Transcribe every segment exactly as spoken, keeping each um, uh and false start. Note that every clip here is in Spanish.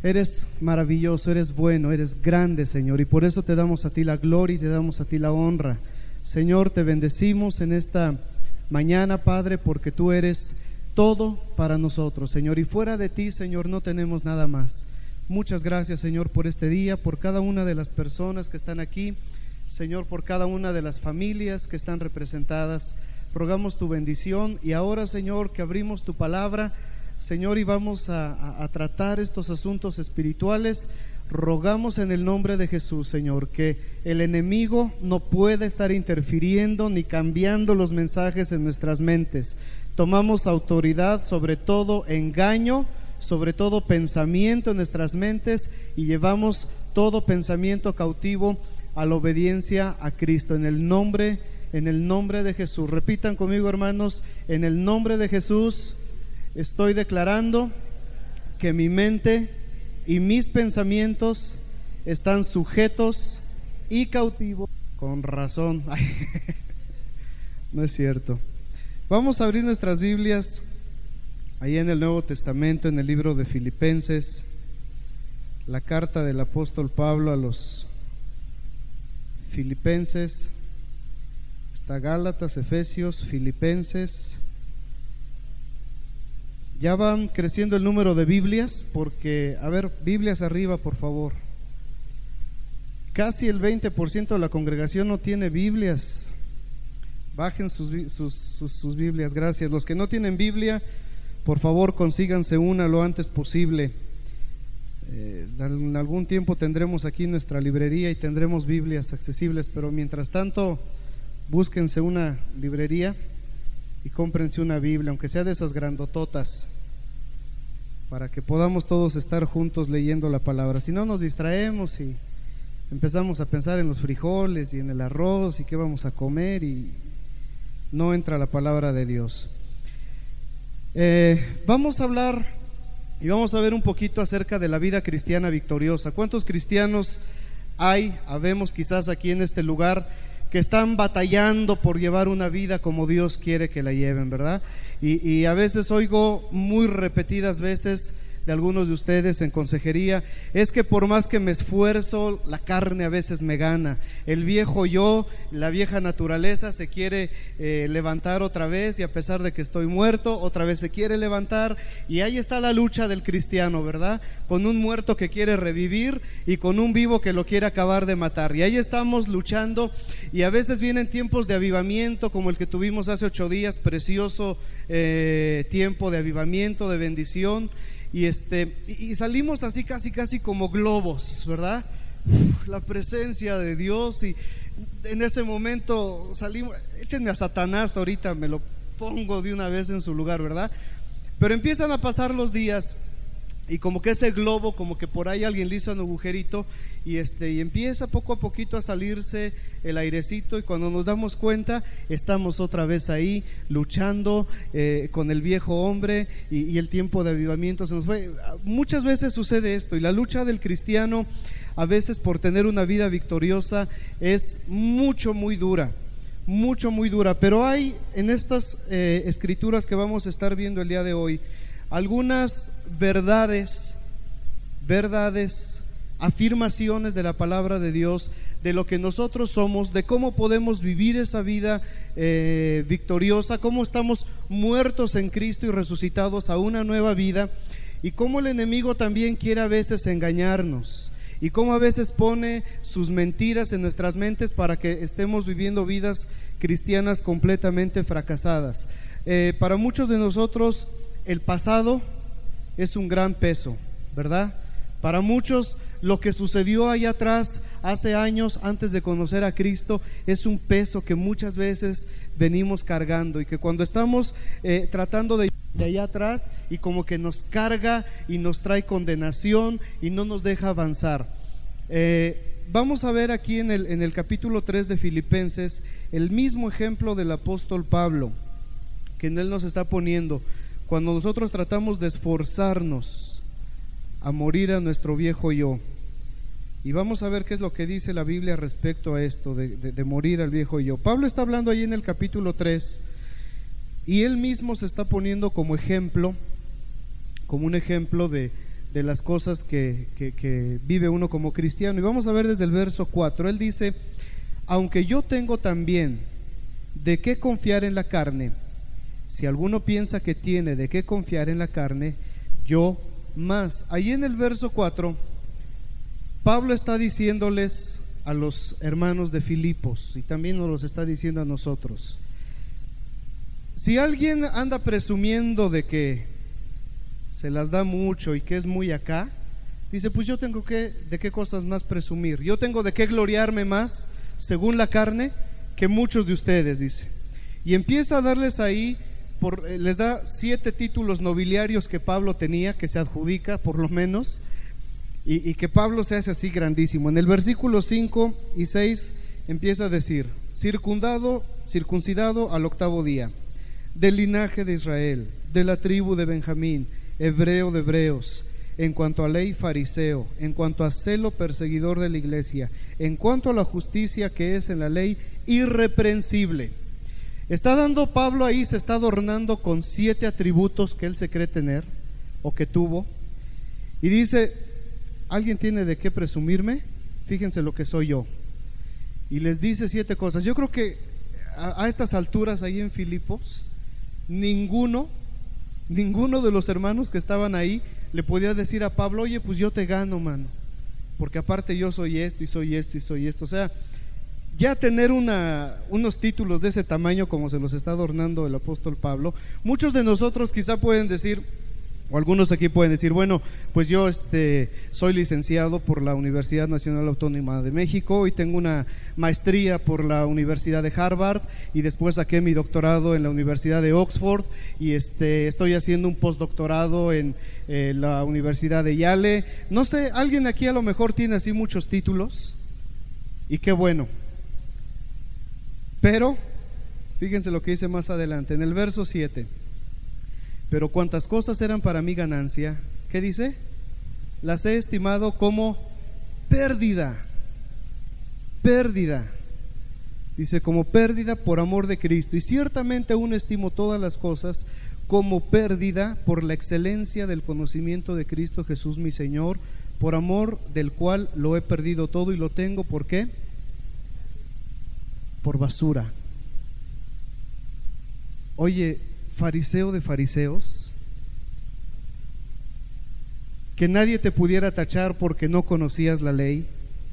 Eres maravilloso, eres bueno, eres grande, Señor, y por eso te damos a ti la gloria y te damos a ti la honra. Señor, te bendecimos en esta mañana, Padre, porque tú eres todo para nosotros, Señor, y fuera de ti, Señor, no tenemos nada más. Muchas gracias, Señor, por este día, por cada una de las personas que están aquí, Señor, por cada una de las familias que están representadas. Rogamos tu bendición y ahora, Señor, que abrimos tu palabra, Señor, y vamos a, a, a tratar estos asuntos espirituales. Rogamos en el nombre de Jesús, Señor, que el enemigo no pueda estar interfiriendo ni cambiando los mensajes en nuestras mentes. Tomamos autoridad sobre todo engaño, sobre todo pensamiento en nuestras mentes, y llevamos todo pensamiento cautivo a la obediencia a Cristo, en el nombre, en el nombre de Jesús. Repitan conmigo, hermanos, en el nombre de Jesús. Estoy declarando que mi mente y mis pensamientos están sujetos y cautivos. Con razón. No es cierto. Vamos a abrir nuestras Biblias ahí en el Nuevo Testamento, en el libro de Filipenses, la carta del apóstol Pablo a los Filipenses. Está Gálatas, Efesios, Filipenses. Ya van creciendo el número de Biblias, porque, a ver, Biblias arriba, por favor. Casi el veinte por ciento de la congregación no tiene Biblias. Bajen sus, sus, sus, sus Biblias, gracias. Los que no tienen Biblia, por favor, consíganse una lo antes posible. Eh, en algún tiempo tendremos aquí nuestra librería y tendremos Biblias accesibles, pero mientras tanto, búsquense una librería y cómprense una Biblia, aunque sea de esas grandototas, para que podamos todos estar juntos leyendo la palabra. Si no, nos distraemos y empezamos a pensar en los frijoles y en el arroz y qué vamos a comer, y no entra la palabra de Dios. Eh, vamos a hablar y vamos a ver un poquito acerca de la vida cristiana victoriosa. ¿Cuántos cristianos hay, habemos quizás aquí en este lugar, que están batallando por llevar una vida como Dios quiere que la lleven, ¿verdad? Y, y a veces oigo muy repetidas veces de algunos de ustedes en consejería: es que por más que me esfuerzo, la carne a veces me gana. El viejo yo, la vieja naturaleza se quiere eh, levantar otra vez, y a pesar de que estoy muerto, otra vez se quiere levantar. Y ahí está la lucha del cristiano, ¿verdad? Con un muerto que quiere revivir y con un vivo que lo quiere acabar de matar. Y ahí estamos luchando, y a veces vienen tiempos de avivamiento como el que tuvimos hace ocho días, precioso eh, tiempo de avivamiento, de bendición. Y este y salimos así casi casi como globos, ¿verdad? Uf, la presencia de Dios, y en ese momento salimos. Échenme a Satanás ahorita, me lo pongo de una vez en su lugar, ¿verdad? Pero empiezan a pasar los días y como que ese globo, como que por ahí alguien le hizo un agujerito, y este y empieza poco a poquito a salirse el airecito, y cuando nos damos cuenta estamos otra vez ahí luchando eh, con el viejo hombre, y, y el tiempo de avivamiento se nos fue. Muchas veces sucede esto, y la lucha del cristiano a veces por tener una vida victoriosa es mucho muy dura, mucho muy dura. Pero hay en estas eh, escrituras que vamos a estar viendo el día de hoy algunas verdades, verdades, afirmaciones de la palabra de Dios, de lo que nosotros somos, de cómo podemos vivir esa vida eh, victoriosa, cómo estamos muertos en Cristo y resucitados a una nueva vida, y cómo el enemigo también quiere a veces engañarnos, y cómo a veces pone sus mentiras en nuestras mentes para que estemos viviendo vidas cristianas completamente fracasadas. Eh, para muchos de nosotros el pasado es un gran peso, ¿verdad? Para muchos lo que sucedió allá atrás, hace años antes de conocer a Cristo, es un peso que muchas veces venimos cargando, y que cuando estamos eh, tratando de, de allá atrás, y como que nos carga y nos trae condenación y no nos deja avanzar. Eh, vamos a ver aquí en el, en el capítulo tres de Filipenses el mismo ejemplo del apóstol Pablo, que en él nos está poniendo cuando nosotros tratamos de esforzarnos a morir a nuestro viejo yo. Y vamos a ver qué es lo que dice la Biblia respecto a esto de, de, de morir al viejo yo. Pablo está hablando ahí en el capítulo tres, y él mismo se está poniendo como ejemplo, como un ejemplo de, de las cosas que, que, que vive uno como cristiano. Y vamos a ver desde el verso cuatro. Él dice: aunque yo tengo también de qué confiar en la carne, si alguno piensa que tiene de qué confiar en la carne, yo más. Ahí en el verso cuatro, Pablo está diciéndoles a los hermanos de Filipos, y también nos los está diciendo a nosotros: si alguien anda presumiendo de que se las da mucho y que es muy acá, dice, pues yo tengo que, de qué cosas más presumir, yo tengo de qué gloriarme más según la carne que muchos de ustedes, dice. Y empieza a darles ahí, por, les da siete títulos nobiliarios que Pablo tenía, que se adjudica por lo menos, y, y que Pablo se hace así grandísimo. En el versículo cinco y seis empieza a decir: circundado, circuncidado al octavo día, del linaje de Israel, de la tribu de Benjamín, hebreo de hebreos, en cuanto a ley fariseo, en cuanto a celo perseguidor de la iglesia, en cuanto a la justicia que es en la ley, irreprensible. Está dando Pablo ahí, se está adornando con siete atributos que él se cree tener o que tuvo, y dice: ¿alguien tiene de qué presumirme? Fíjense lo que soy yo. Y les dice siete cosas. Yo creo que a, a estas alturas ahí en Filipos, ninguno ninguno de los hermanos que estaban ahí le podía decir a Pablo: oye, pues yo te gano, mano, porque aparte yo soy esto y soy esto y soy esto. O sea, ya tener una, unos títulos de ese tamaño como se los está adornando el apóstol Pablo, muchos de nosotros quizá pueden decir, o algunos aquí pueden decir: bueno, pues yo este, soy licenciado por la Universidad Nacional Autónoma de México y tengo una maestría por la Universidad de Harvard, y después saqué mi doctorado en la Universidad de Oxford, y este, estoy haciendo un postdoctorado en eh, la Universidad de Yale. No sé, alguien aquí a lo mejor tiene así muchos títulos, y qué bueno. Pero fíjense lo que dice más adelante en el verso siete: pero cuantas cosas eran para mí ganancia, ¿qué dice? Las he estimado como pérdida, pérdida, dice, como pérdida por amor de Cristo, y ciertamente aún estimo todas las cosas como pérdida por la excelencia del conocimiento de Cristo Jesús mi Señor, por amor del cual lo he perdido todo y lo tengo, ¿por qué? Por basura. Oye, fariseo de fariseos, que nadie te pudiera tachar porque no conocías la ley,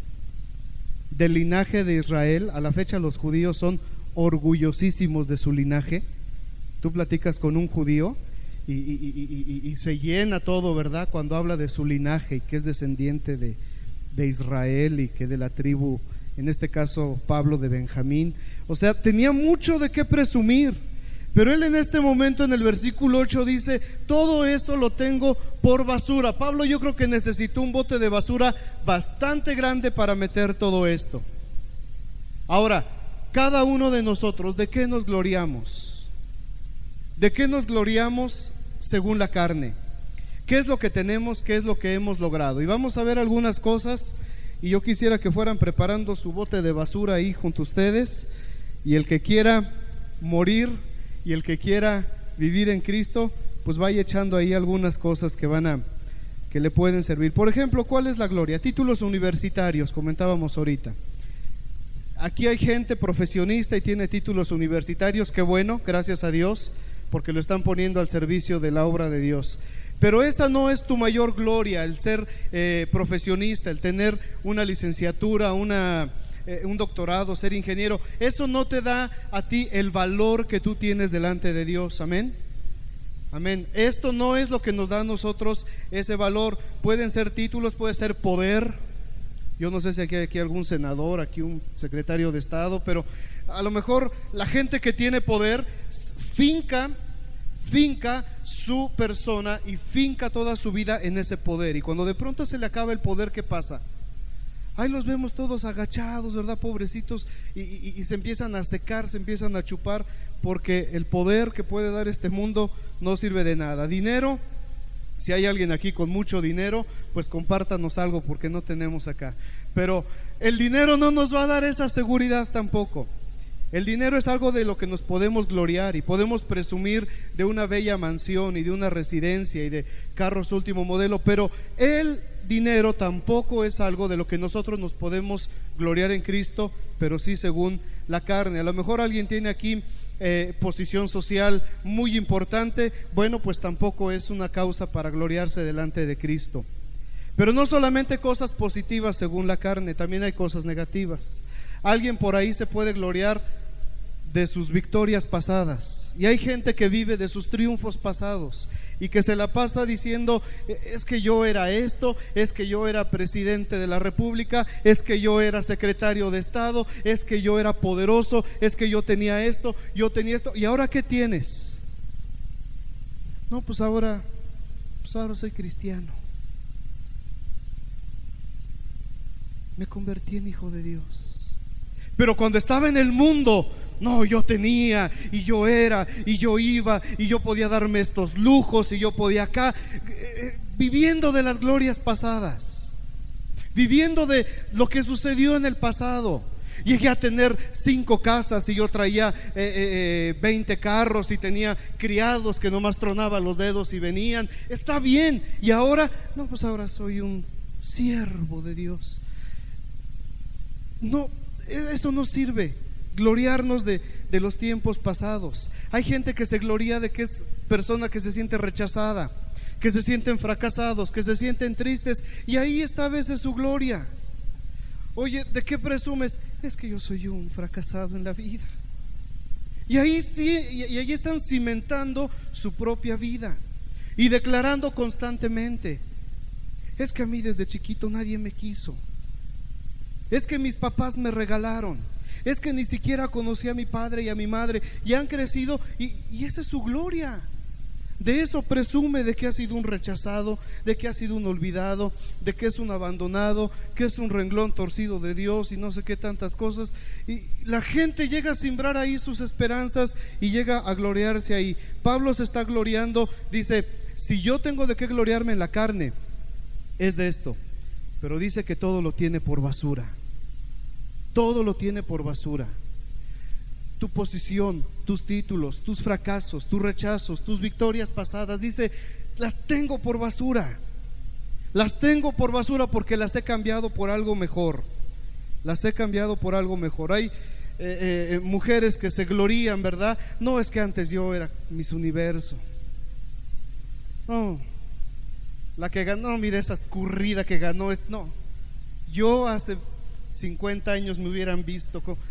del linaje de Israel. A la fecha los judíos son orgullosísimos de su linaje. Tú platicas con un judío y, y, y, y, y se llena todo, ¿verdad?, cuando habla de su linaje y que es descendiente de, de Israel, y que de la tribu, en este caso Pablo, de Benjamín. O sea, tenía mucho de qué presumir. Pero él en este momento, en el versículo ocho, dice: todo eso lo tengo por basura. Pablo, yo creo que necesitó un bote de basura bastante grande para meter todo esto. Ahora, cada uno de nosotros, ¿de qué nos gloriamos? ¿De qué nos gloriamos según la carne? ¿Qué es lo que tenemos? ¿Qué es lo que hemos logrado? Y vamos a ver algunas cosas, y yo quisiera que fueran preparando su bote de basura ahí junto a ustedes, y el que quiera morir y el que quiera vivir en Cristo, pues vaya echando ahí algunas cosas que van a, que le pueden servir. Por ejemplo, ¿cuál es la gloria? Títulos universitarios, comentábamos ahorita. Aquí hay gente profesionista y tiene títulos universitarios, qué bueno, gracias a Dios, porque lo están poniendo al servicio de la obra de Dios. Pero esa no es tu mayor gloria, el ser eh, profesionista, el tener una licenciatura, una Eh, un doctorado, ser ingeniero. Eso no te da a ti el valor que tú tienes delante de Dios. Amén, amén. Esto no es lo que nos da a nosotros ese valor. Pueden ser títulos, puede ser poder. Yo no sé si aquí hay aquí algún senador, aquí un secretario de Estado, pero a lo mejor la gente que tiene poder finca finca su persona y finca toda su vida en ese poder, y cuando de pronto se le acaba el poder, ¿qué pasa? Ahí los vemos todos agachados, ¿verdad? Pobrecitos, y, y, y se empiezan a secar, se empiezan a chupar, porque el poder que puede dar este mundo no sirve de nada. Dinero, si hay alguien aquí con mucho dinero, pues compártanos algo, porque no tenemos acá. Pero el dinero no nos va a dar esa seguridad tampoco. El dinero es algo de lo que nos podemos gloriar y podemos presumir de una bella mansión y de una residencia y de carros último modelo, pero el dinero tampoco es algo de lo que nosotros nos podemos gloriar en Cristo, pero sí según la carne. A lo mejor alguien tiene aquí eh, posición social muy importante, bueno, pues tampoco es una causa para gloriarse delante de Cristo. Pero no solamente cosas positivas según la carne, también hay cosas negativas. Alguien por ahí se puede gloriar de sus victorias pasadas, y hay gente que vive de sus triunfos pasados y que se la pasa diciendo: es que yo era esto, es que yo era presidente de la república, es que yo era secretario de Estado, es que yo era poderoso, es que yo tenía esto, yo tenía esto. ¿Y ahora qué tienes? No, pues ahora, pues ahora soy cristiano, me convertí en hijo de Dios. Pero cuando estaba en el mundo, no, yo tenía, y yo era, y yo iba, y yo podía darme estos lujos, y yo podía acá, eh, viviendo de las glorias pasadas, viviendo de lo que sucedió en el pasado. Llegué a tener cinco casas y yo traía eh, eh, veinte carros y tenía criados que nomás tronaban los dedos y venían. Está bien. Y ahora, no, pues ahora soy un siervo de Dios. No, eso no sirve. Gloriarnos de, de los tiempos pasados. Hay gente que se gloria de que es persona que se siente rechazada, que se sienten fracasados, que se sienten tristes, y ahí está a veces su gloria. Oye, ¿de qué presumes? Es que yo soy un fracasado en la vida. Y ahí sí, y, y ahí están cimentando su propia vida y declarando constantemente: es que a mí desde chiquito nadie me quiso, es que mis papás me regalaron, es que ni siquiera conocí a mi padre y a mi madre, y han crecido, y, y esa es su gloria. De eso presume, de que ha sido un rechazado, de que ha sido un olvidado, de que es un abandonado, que es un renglón torcido de Dios y no sé qué tantas cosas. Y la gente llega a siembrar ahí sus esperanzas y llega a gloriarse ahí. Pablo se está gloriando, dice: si yo tengo de qué gloriarme en la carne, es de esto. Pero dice que todo lo tiene por basura. Todo lo tiene por basura. Tu posición, tus títulos, tus fracasos, tus rechazos, tus victorias pasadas, dice: las tengo por basura. Las tengo por basura porque las he cambiado por algo mejor. Las he cambiado por algo mejor. Hay eh, eh, mujeres que se glorían, ¿verdad? No, es que antes yo era Miss Universo. No, la que ganó, mira esa escurrida que ganó. No, yo hace cincuenta años me hubieran visto con,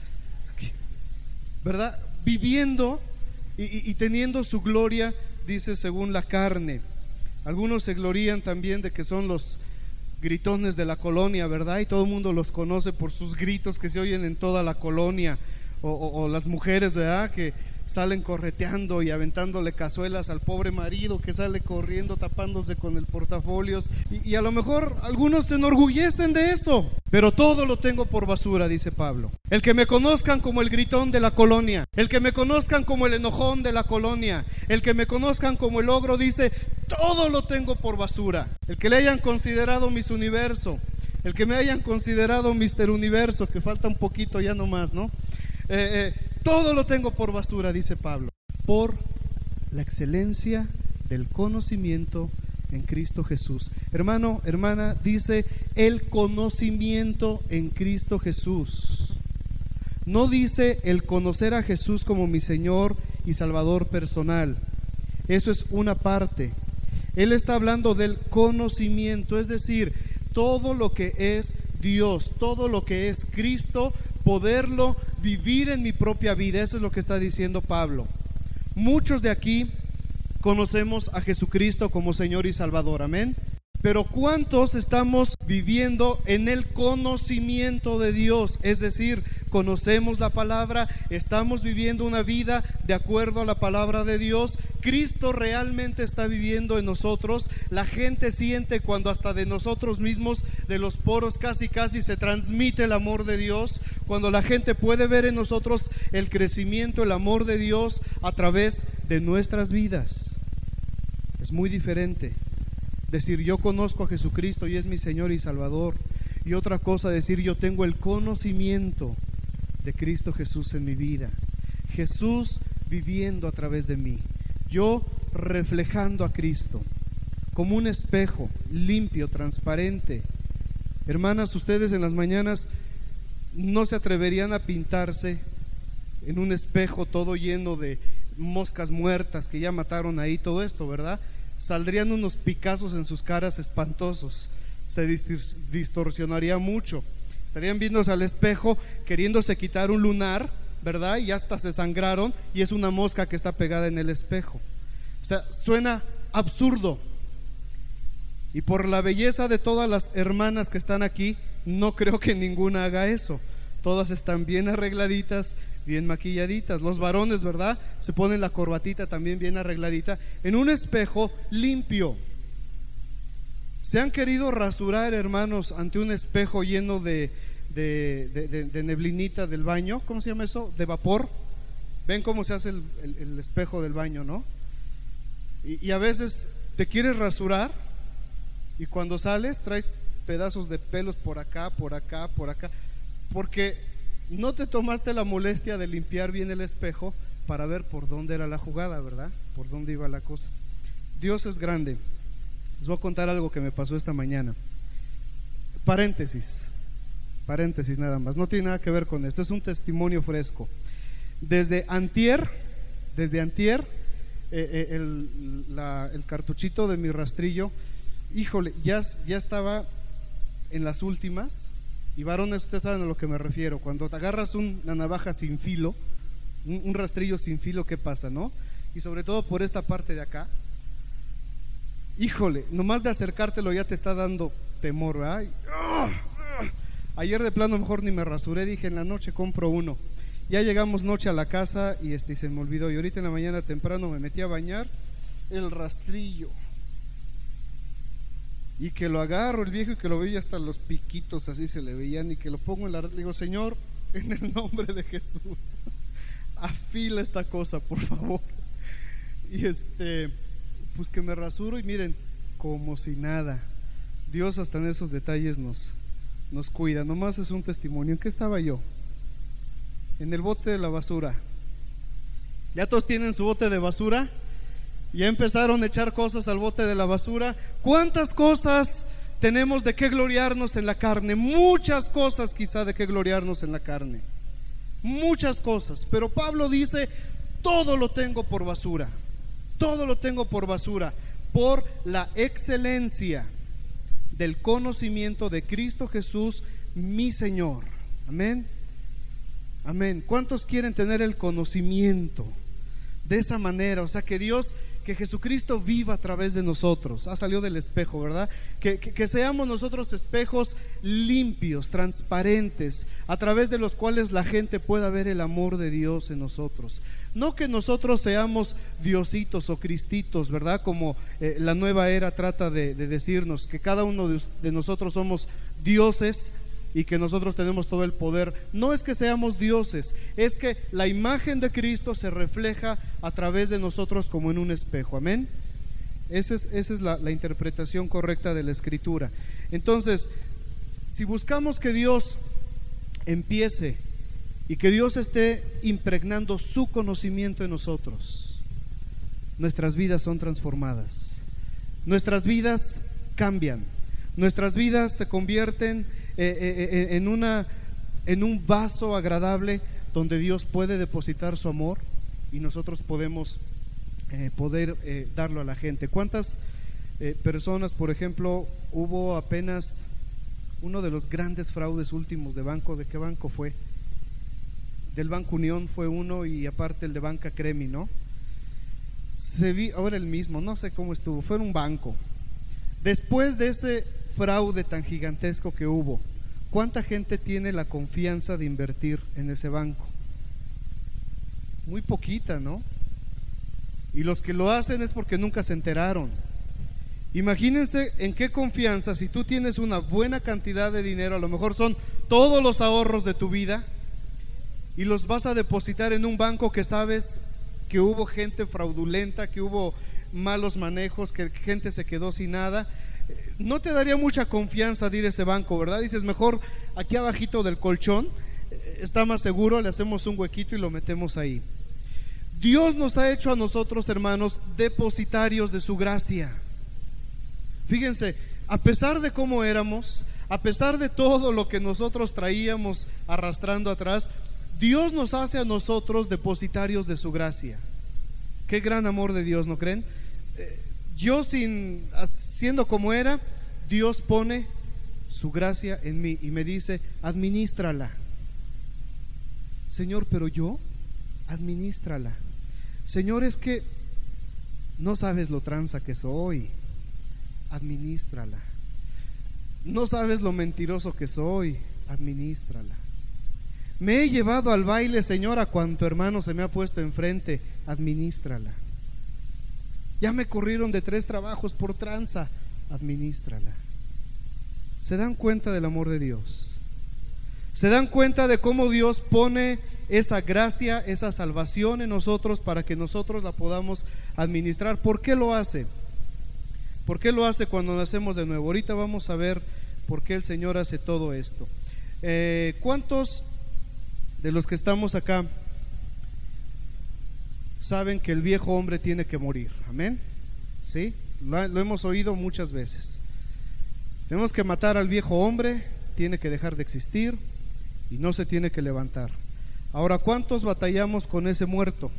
¿verdad? Viviendo y, y, y teniendo su gloria, dice, según la carne. Algunos se glorían también de que son los gritones de la colonia, ¿verdad? Y todo el mundo los conoce por sus gritos que se oyen en toda la colonia. O, o, o las mujeres, ¿verdad?, que salen correteando y aventándole cazuelas al pobre marido que sale corriendo tapándose con el portafolios, y, y a lo mejor algunos se enorgullecen de eso, pero todo lo tengo por basura, dice Pablo. El que me conozcan como el gritón de la colonia, el que me conozcan como el enojón de la colonia, el que me conozcan como el ogro, dice: todo lo tengo por basura. El que le hayan considerado Miss Universo, el que me hayan considerado Mister Universo, que falta un poquito ya nomás, ¿no? Eh, eh, todo lo tengo por basura, dice Pablo, por la excelencia del conocimiento en Cristo Jesús. Hermano, hermana, dice el conocimiento en Cristo Jesús. No dice el conocer a Jesús como mi Señor y Salvador personal. Eso es una parte. Él está hablando del conocimiento, es decir, todo lo que es Dios, todo lo que es Cristo, poderlo vivir en mi propia vida. Eso es lo que está diciendo Pablo. Muchos de aquí conocemos a Jesucristo como Señor y Salvador, amén. Pero ¿cuántos estamos viviendo en el conocimiento de Dios? Es decir, conocemos la palabra, estamos viviendo una vida de acuerdo a la palabra de Dios. Cristo realmente está viviendo en nosotros. La gente siente cuando hasta de nosotros mismos, de los poros casi casi se transmite el amor de Dios. Cuando la gente puede ver en nosotros el crecimiento, el amor de Dios a través de nuestras vidas. Es muy diferente decir yo conozco a Jesucristo y es mi Señor y Salvador, y otra cosa decir yo tengo el conocimiento de Cristo Jesús en mi vida. Jesús viviendo a través de mí, yo reflejando a Cristo como un espejo limpio, transparente. Hermanas, ustedes en las mañanas no se atreverían a pintarse en un espejo todo lleno de moscas muertas que ya mataron ahí, todo esto, ¿verdad? Saldrían unos picazos en sus caras espantosos, se distorsionaría mucho, estarían viéndose al espejo queriéndose quitar un lunar, ¿verdad? Y hasta se sangraron y es una mosca que está pegada en el espejo. O sea, suena absurdo. Y por la belleza de todas las hermanas que están aquí, no creo que ninguna haga eso. Todas están bien arregladitas, bien maquilladitas. Los varones, ¿verdad? Se ponen la corbatita también bien arregladita en un espejo limpio. ¿Se han querido rasurar, hermanos, ante un espejo lleno de De, de, de, de neblinita del baño? ¿Cómo se llama eso? De vapor. Ven cómo se hace el, el, el espejo del baño, ¿no? Y, y a veces te quieres rasurar y cuando sales traes pedazos de pelos por acá, por acá, por acá, porque no te tomaste la molestia de limpiar bien el espejo para ver por dónde era la jugada, ¿verdad? Por dónde iba la cosa. Dios es grande. Les voy a contar algo que me pasó esta mañana. Paréntesis. Paréntesis nada más, no tiene nada que ver con esto, es un testimonio fresco. Desde antier, desde antier, eh, eh, el, la, el cartuchito de mi rastrillo, híjole, ya, ya estaba en las últimas. Y varones, ustedes saben a lo que me refiero. Cuando te agarras un, una navaja sin filo, un, un rastrillo sin filo, ¿qué pasa, no? Y sobre todo por esta parte de acá, híjole, nomás de acercártelo ya te está dando temor, ¿verdad? Y, ¡oh! Ayer de plano mejor ni me rasuré, dije en la noche compro uno. Ya llegamos noche a la casa y este se me olvidó. Y ahorita en la mañana temprano me metí a bañar, el rastrillo. Y que lo agarro el viejo y que lo veía hasta los piquitos así se le veían y que lo pongo en la... Le digo, Señor, en el nombre de Jesús, afila esta cosa, por favor. Y este, pues que me rasuro y miren, como si nada. Dios hasta en esos detalles nos... nos cuida. Nomás es un testimonio. ¿En qué estaba yo? En el bote de la basura. ¿Ya todos tienen su bote de basura? ¿Ya empezaron a echar cosas al bote de la basura? ¿Cuántas cosas tenemos de qué gloriarnos en la carne? Muchas cosas quizá de qué gloriarnos en la carne. Muchas cosas. Pero Pablo dice, todo lo tengo por basura. Todo lo tengo por basura. Por la excelencia del conocimiento de Cristo Jesús, mi Señor. Amén. Amén. ¿Cuántos quieren tener el conocimiento de esa manera? O sea, que Dios, que Jesucristo viva a través de nosotros. Ha salido del espejo, ¿verdad? Que, que, que seamos nosotros espejos limpios, transparentes, a través de los cuales la gente pueda ver el amor de Dios en nosotros. No que nosotros seamos diositos o cristitos, ¿verdad? Como eh, la nueva era trata de, de decirnos, que cada uno de, de nosotros somos dioses y que nosotros tenemos todo el poder. No es que seamos dioses, es que la imagen de Cristo se refleja a través de nosotros como en un espejo. Amén. Esa es, esa es la, la interpretación correcta de la Escritura. Entonces, si buscamos que Dios empiece y que Dios esté impregnando su conocimiento en nosotros, nuestras vidas son transformadas, nuestras vidas cambian, nuestras vidas se convierten eh, eh, en, una, en un vaso agradable donde Dios puede depositar su amor y nosotros podemos eh, poder eh, darlo a la gente. ¿Cuántas eh, personas, por ejemplo, hubo apenas uno de los grandes fraudes últimos de banco? ¿De qué banco fue? Del Banco Unión fue uno, y aparte el de Banca Cremi, ¿no? Se vi, ahora el mismo, no sé cómo estuvo, fue en un banco. Después de ese fraude tan gigantesco que hubo, ¿cuánta gente tiene la confianza de invertir en ese banco? Muy poquita, ¿no? Y los que lo hacen es porque nunca se enteraron. Imagínense en qué confianza, si tú tienes una buena cantidad de dinero, a lo mejor son todos los ahorros de tu vida, y los vas a depositar en un banco que sabes que hubo gente fraudulenta, que hubo malos manejos, que gente se quedó sin nada. No te daría mucha confianza de ir a ese banco, ¿verdad? Dices, mejor aquí abajito del colchón está más seguro, le hacemos un huequito y lo metemos ahí. Dios nos ha hecho a nosotros, hermanos, depositarios de su gracia. Fíjense, a pesar de cómo éramos, a pesar de todo lo que nosotros traíamos arrastrando atrás, Dios nos hace a nosotros depositarios de su gracia. Qué gran amor de Dios, ¿no creen? Eh, yo sin, siendo como era, Dios pone su gracia en mí y me dice, administrala. Señor, pero yo, administrala. Señor, es que no sabes lo tranza que soy, administrala. No sabes lo mentiroso que soy, administrala. Me he llevado al baile, Señor, a cuanto hermano se me ha puesto enfrente, administrala. Ya me corrieron de tres trabajos por tranza, administrala. ¿Se dan cuenta del amor de Dios? ¿Se dan cuenta de cómo Dios pone esa gracia, esa salvación en nosotros para que nosotros la podamos administrar? ¿Por qué lo hace? ¿Por qué lo hace cuando nacemos de nuevo? Ahorita vamos a ver por qué el Señor hace todo esto. Eh, ¿Cuántos de los que estamos acá saben que el viejo hombre tiene que morir? Amén. ¿Sí? Lo, lo hemos oído muchas veces. Tenemos que matar al viejo hombre, tiene que dejar de existir y no se tiene que levantar. Ahora, ¿cuántos batallamos con ese muerto?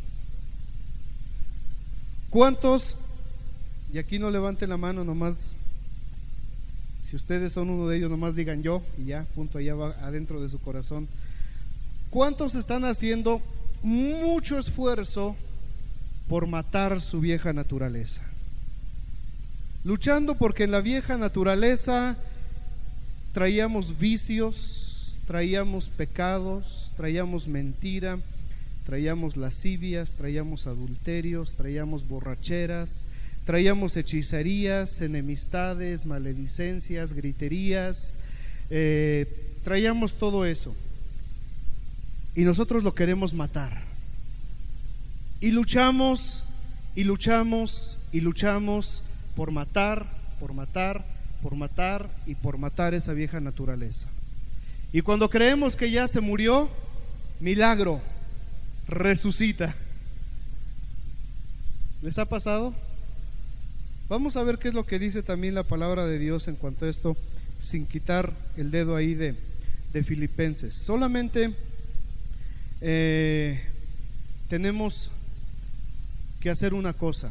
¿Cuántos? Y aquí no levanten la mano, nomás, si ustedes son uno de ellos, nomás digan yo y ya, punto, allá va adentro de su corazón. ¿Cuántos están haciendo mucho esfuerzo por matar su vieja naturaleza? Luchando porque en la vieja naturaleza traíamos vicios, traíamos pecados, traíamos mentira, traíamos lascivias, traíamos adulterios, traíamos borracheras, traíamos hechicerías, enemistades, maledicencias, griterías, eh, traíamos todo eso. Y nosotros lo queremos matar. Y luchamos, y luchamos, y luchamos por matar, por matar, por matar y por matar esa vieja naturaleza. Y cuando creemos que ya se murió, milagro, resucita. ¿Les ha pasado? Vamos a ver qué es lo que dice también la palabra de Dios en cuanto a esto, sin quitar el dedo ahí de, de Filipenses. Solamente eh, tenemos que hacer una cosa.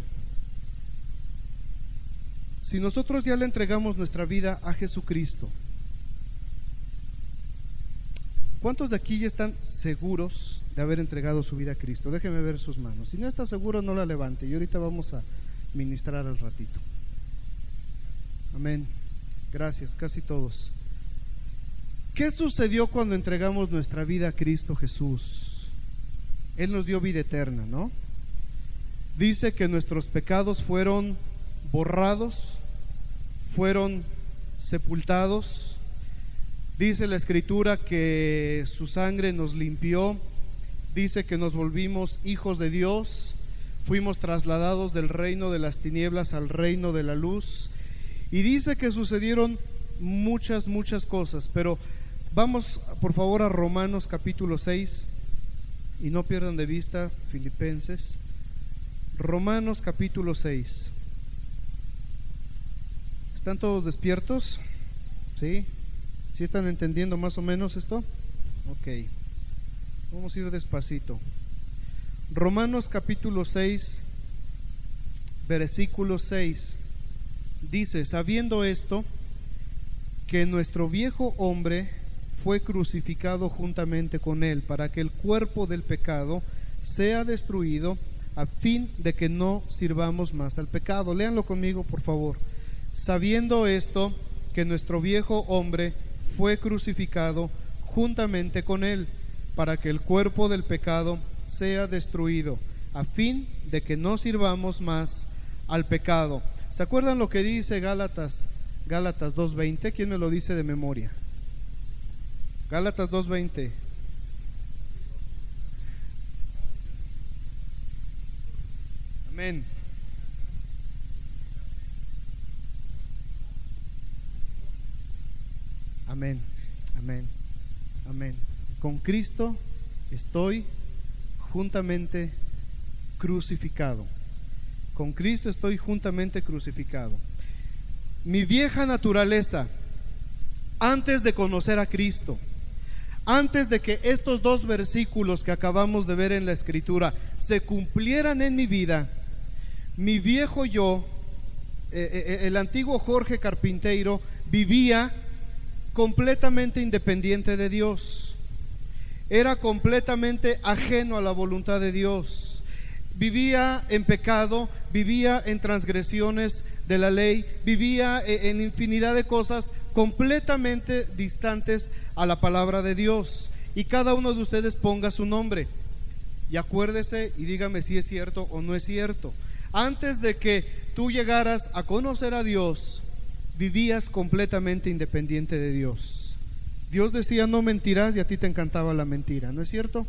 Si nosotros ya le entregamos nuestra vida a Jesucristo, ¿cuántos de aquí ya están seguros de haber entregado su vida a Cristo? Déjeme ver sus manos. Si no está seguro, no la levante. Y ahorita vamos a ministrar al ratito. Amén. Gracias, casi todos. ¿Qué sucedió cuando entregamos nuestra vida a Cristo Jesús? Él nos dio vida eterna, ¿no? Dice que nuestros pecados fueron borrados, fueron sepultados. Dice la Escritura que su sangre nos limpió. Dice que nos volvimos hijos de Dios. Fuimos trasladados del reino de las tinieblas al reino de la luz. Y dice que sucedieron muchas, muchas cosas. Pero vamos por favor a Romanos capítulo seis. Y no pierdan de vista Filipenses. Romanos capítulo seis. ¿Están todos despiertos? ¿Sí? ¿Sí están entendiendo más o menos esto? Ok. Vamos a ir despacito. Romanos capítulo seis, versículo seis. Dice: sabiendo esto, que nuestro viejo hombre fue crucificado juntamente con él, para que el cuerpo del pecado sea destruido, a fin de que no sirvamos más al pecado. Léanlo conmigo, por favor. Sabiendo esto, que nuestro viejo hombre fue crucificado juntamente con él, para que el cuerpo del pecado sea destruido, a fin de que no sirvamos más al pecado. ¿Se acuerdan lo que dice Gálatas, Gálatas dos veinte? ¿Quién me lo dice de memoria? Gálatas dos veinte. Amén. Amén, amén, amén. con Cristo estoy juntamente crucificado. Con Cristo estoy juntamente crucificado. Mi vieja naturaleza, antes de conocer a Cristo, antes de que estos dos versículos que acabamos de ver en la Escritura se cumplieran en mi vida, mi viejo yo, eh, eh, el antiguo Jorge Carpinteiro, vivía completamente independiente de Dios. Era completamente ajeno a la voluntad de Dios. Vivía en pecado, vivía en transgresiones de la ley, vivía en infinidad de cosas completamente distantes a la palabra de Dios. Y cada uno de ustedes ponga su nombre y acuérdese y dígame si es cierto o no es cierto. Antes de que tú llegaras a conocer a Dios, vivías completamente independiente de Dios. Dios decía no mentirás y a ti te encantaba la mentira, ¿no es cierto?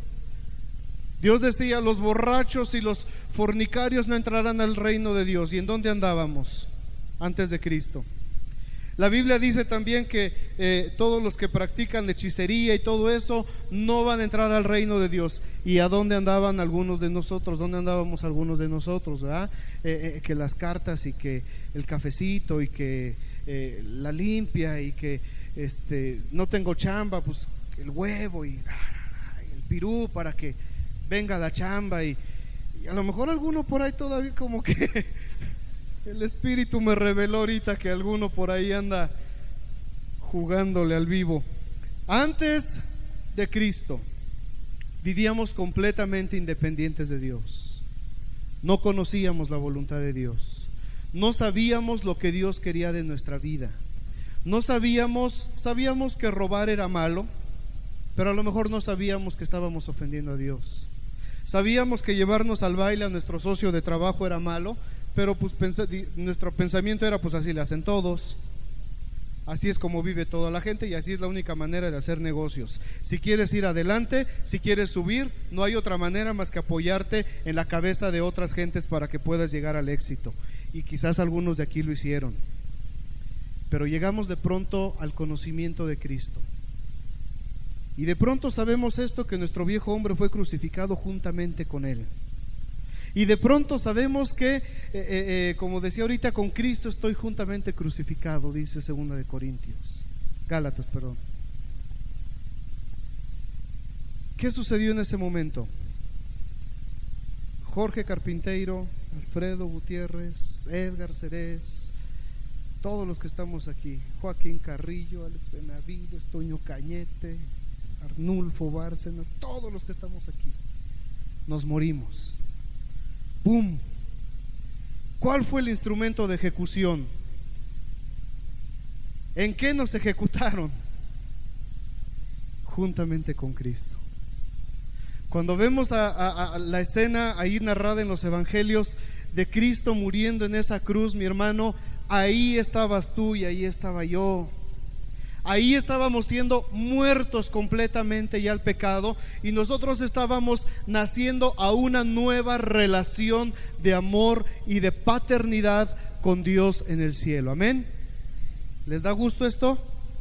Dios decía los borrachos y los fornicarios no entrarán al reino de Dios. ¿Y en dónde andábamos antes de Cristo? La Biblia dice también que eh, todos los que practican hechicería y todo eso no van a entrar al reino de Dios. ¿Y a dónde andaban algunos de nosotros? ¿Dónde andábamos algunos de nosotros? ¿verdad? Eh, eh, que las cartas y que el cafecito y que eh, la limpia y que este, no tengo chamba, pues el huevo y, y el pirú para que venga la chamba y, y a lo mejor alguno por ahí todavía como que el Espíritu me reveló ahorita que alguno por ahí anda jugándole al vivo. Antes de Cristo vivíamos completamente independientes de Dios. No conocíamos la voluntad de Dios. No sabíamos lo que Dios quería de nuestra vida. No sabíamos, sabíamos que robar era malo, pero a lo mejor no sabíamos que estábamos ofendiendo a Dios. Sabíamos que llevarnos al baile a nuestro socio de trabajo era malo, pero pues pensa, nuestro pensamiento era pues así le hacen todos, así es como vive toda la gente y así es la única manera de hacer negocios. Si quieres ir adelante, si quieres subir, no hay otra manera más que apoyarte en la cabeza de otras gentes para que puedas llegar al éxito. Y quizás algunos de aquí lo hicieron, pero llegamos de pronto al conocimiento de Cristo. Y de pronto sabemos esto, que nuestro viejo hombre fue crucificado juntamente con él. Y de pronto sabemos que, eh, eh, como decía ahorita, con Cristo estoy juntamente crucificado, dice segunda de Corintios, Gálatas, perdón. ¿Qué sucedió en ese momento? Jorge Carpinteiro, Alfredo Gutiérrez, Edgar Cerez, todos los que estamos aquí, Joaquín Carrillo, Alex Benavides, Toño Cañete, Arnulfo Bárcenas, todos los que estamos aquí, nos morimos. ¡Pum! ¿Cuál fue el instrumento de ejecución? ¿En qué nos ejecutaron? Juntamente con Cristo. Cuando vemos a, a, a la escena ahí narrada en los evangelios de Cristo muriendo en esa cruz, mi hermano, ahí estabas tú y ahí estaba yo. Ahí estábamos siendo muertos completamente ya al pecado y nosotros estábamos naciendo a una nueva relación de amor y de paternidad con Dios en el cielo. Amén. ¿Les da gusto esto?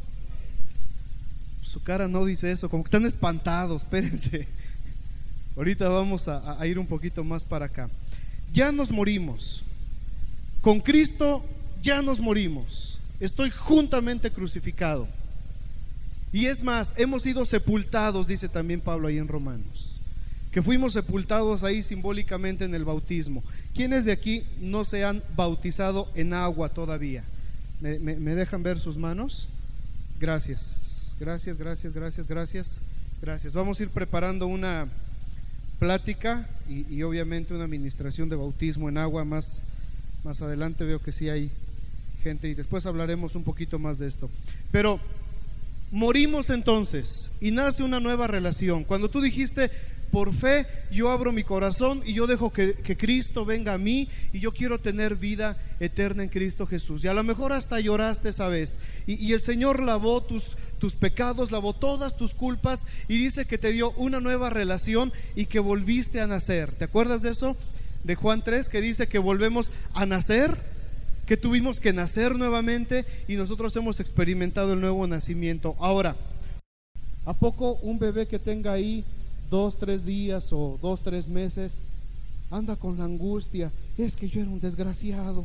Su cara no dice eso, como que están espantados. Espérense. Ahorita vamos a, a ir un poquito más para acá. Ya nos morimos. Con Cristo ya nos morimos. Estoy juntamente crucificado. Y es más, hemos sido sepultados, dice también Pablo ahí en Romanos, que fuimos sepultados ahí simbólicamente en el bautismo. ¿Quiénes de aquí no se han bautizado en agua todavía? ¿Me, me, me dejan ver sus manos? Gracias, gracias, gracias, gracias, gracias, gracias. Vamos a ir preparando una plática y, y obviamente una administración de bautismo en agua más, más adelante. Veo que sí hay gente y después hablaremos un poquito más de esto. Pero morimos entonces y nace una nueva relación. Cuando tú dijiste, por fe yo abro mi corazón y yo dejo que, que Cristo venga a mí y yo quiero tener vida eterna en Cristo Jesús, y a lo mejor hasta lloraste esa vez y, y el Señor lavó tus, tus pecados, lavó todas tus culpas y dice que te dio una nueva relación y que volviste a nacer. ¿Te acuerdas de eso? De Juan tres, que dice que volvemos a nacer, que tuvimos que nacer nuevamente y nosotros hemos experimentado el nuevo nacimiento. Ahora, ¿A poco un bebé que tenga ahí dos, tres días o dos, tres meses anda con la angustia? Es que yo era un desgraciado.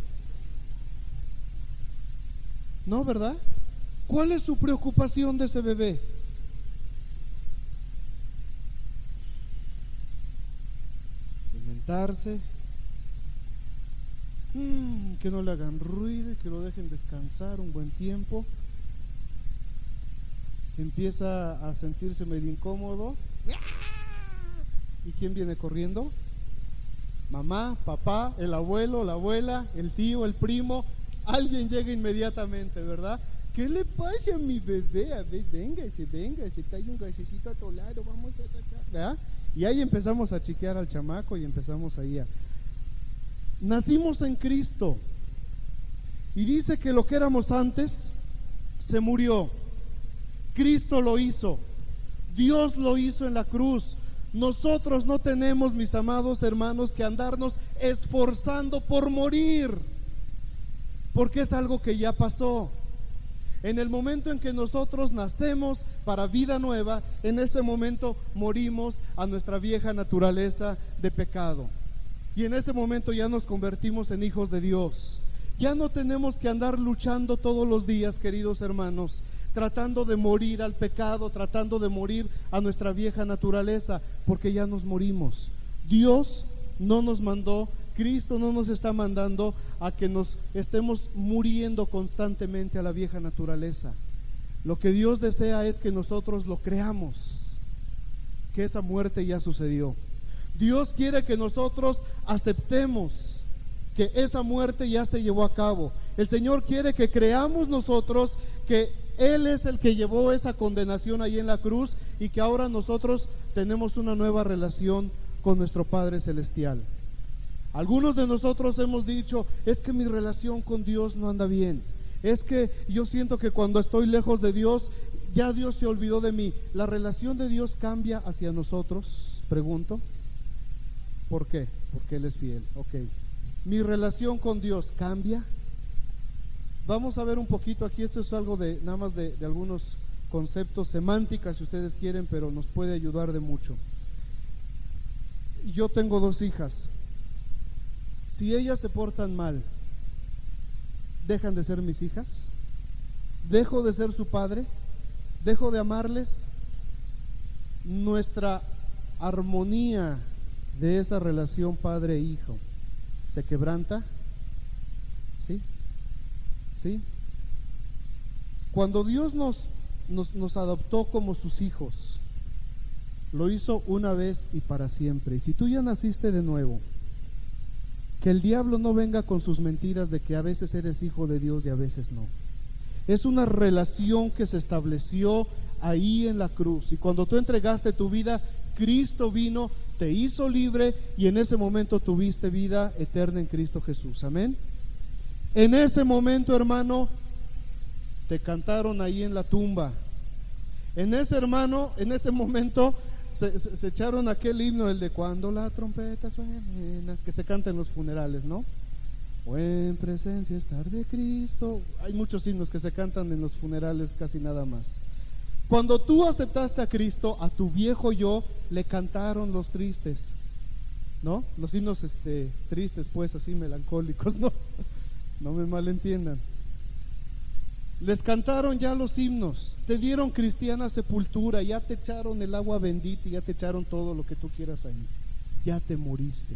¿No, verdad? ¿Cuál es su preocupación de ese bebé? Alimentarse, mmm, que no le hagan ruido y que lo dejen descansar un buen tiempo. Empieza a sentirse medio incómodo. ¿Y quién viene corriendo? Mamá, papá, el abuelo, la abuela, el tío, el primo. Alguien llega inmediatamente, ¿verdad? ¿Qué le pasa a mi bebé? A ver, véngase, véngase, está ahí un gasecito atolado, vamos a sacar, ¿verdad? Y ahí empezamos a chiquear al chamaco y empezamos ahí a... Nacimos en Cristo y dice que lo que éramos antes se murió. Cristo lo hizo, Dios lo hizo en la cruz. Nosotros no tenemos, mis amados hermanos, que andarnos esforzando por morir, porque es algo que ya pasó. En el momento en que nosotros nacemos para vida nueva, en ese momento morimos a nuestra vieja naturaleza de pecado, y en ese momento ya nos convertimos en hijos de Dios. Ya no tenemos que andar luchando todos los días, queridos hermanos, tratando de morir al pecado, tratando de morir a nuestra vieja naturaleza, porque ya nos morimos. Dios no nos mandó, Cristo no nos está mandando a que nos estemos muriendo constantemente a la vieja naturaleza. Lo que Dios desea es que nosotros lo creamos, que esa muerte ya sucedió. Dios quiere que nosotros aceptemos que esa muerte ya se llevó a cabo. El Señor quiere que creamos nosotros que Él es el que llevó esa condenación ahí en la cruz y que ahora nosotros tenemos una nueva relación con nuestro Padre Celestial. Algunos de nosotros hemos dicho, es que mi relación con Dios no anda bien, es que yo siento que cuando estoy lejos de Dios, ya Dios se olvidó de mí. ¿La relación de Dios cambia hacia nosotros? Pregunto. ¿Por qué? Porque Él es fiel. Ok. ¿Mi relación con Dios cambia? Vamos a ver un poquito aquí, esto es algo de nada más de, de algunos conceptos semánticas si ustedes quieren, pero nos puede ayudar de mucho. Yo tengo dos hijas. Si ellas se portan mal, ¿dejan de ser mis hijas? ¿Dejo de ser su padre? ¿Dejo de amarles? Nuestra armonía de esa relación padre-hijo se quebranta. ¿Sí? ¿Sí? Cuando Dios nos, nos, nos adoptó como sus hijos, lo hizo una vez y para siempre. Y si tú ya naciste de nuevo, que el diablo no venga con sus mentiras de que a veces eres hijo de Dios y a veces no. Es una relación que se estableció ahí en la cruz, y cuando tú entregaste tu vida, Cristo vino, te hizo libre, y en ese momento tuviste vida eterna en Cristo Jesús. Amén. En ese momento, hermano, te cantaron ahí en la tumba. En ese hermano, en ese momento se, se, se echaron aquel himno, el de cuando la trompeta suena, que se canta en los funerales, ¿no? O en presencia estar de Cristo. Hay muchos himnos que se cantan en los funerales, casi nada más. Cuando tú aceptaste a Cristo, a tu viejo yo le cantaron los tristes, ¿no? Los himnos este, tristes, pues, así melancólicos, ¿no? No me malentiendan. Les cantaron ya los himnos, te dieron cristiana sepultura, ya te echaron el agua bendita, ya te echaron todo lo que tú quieras ahí, ya te moriste.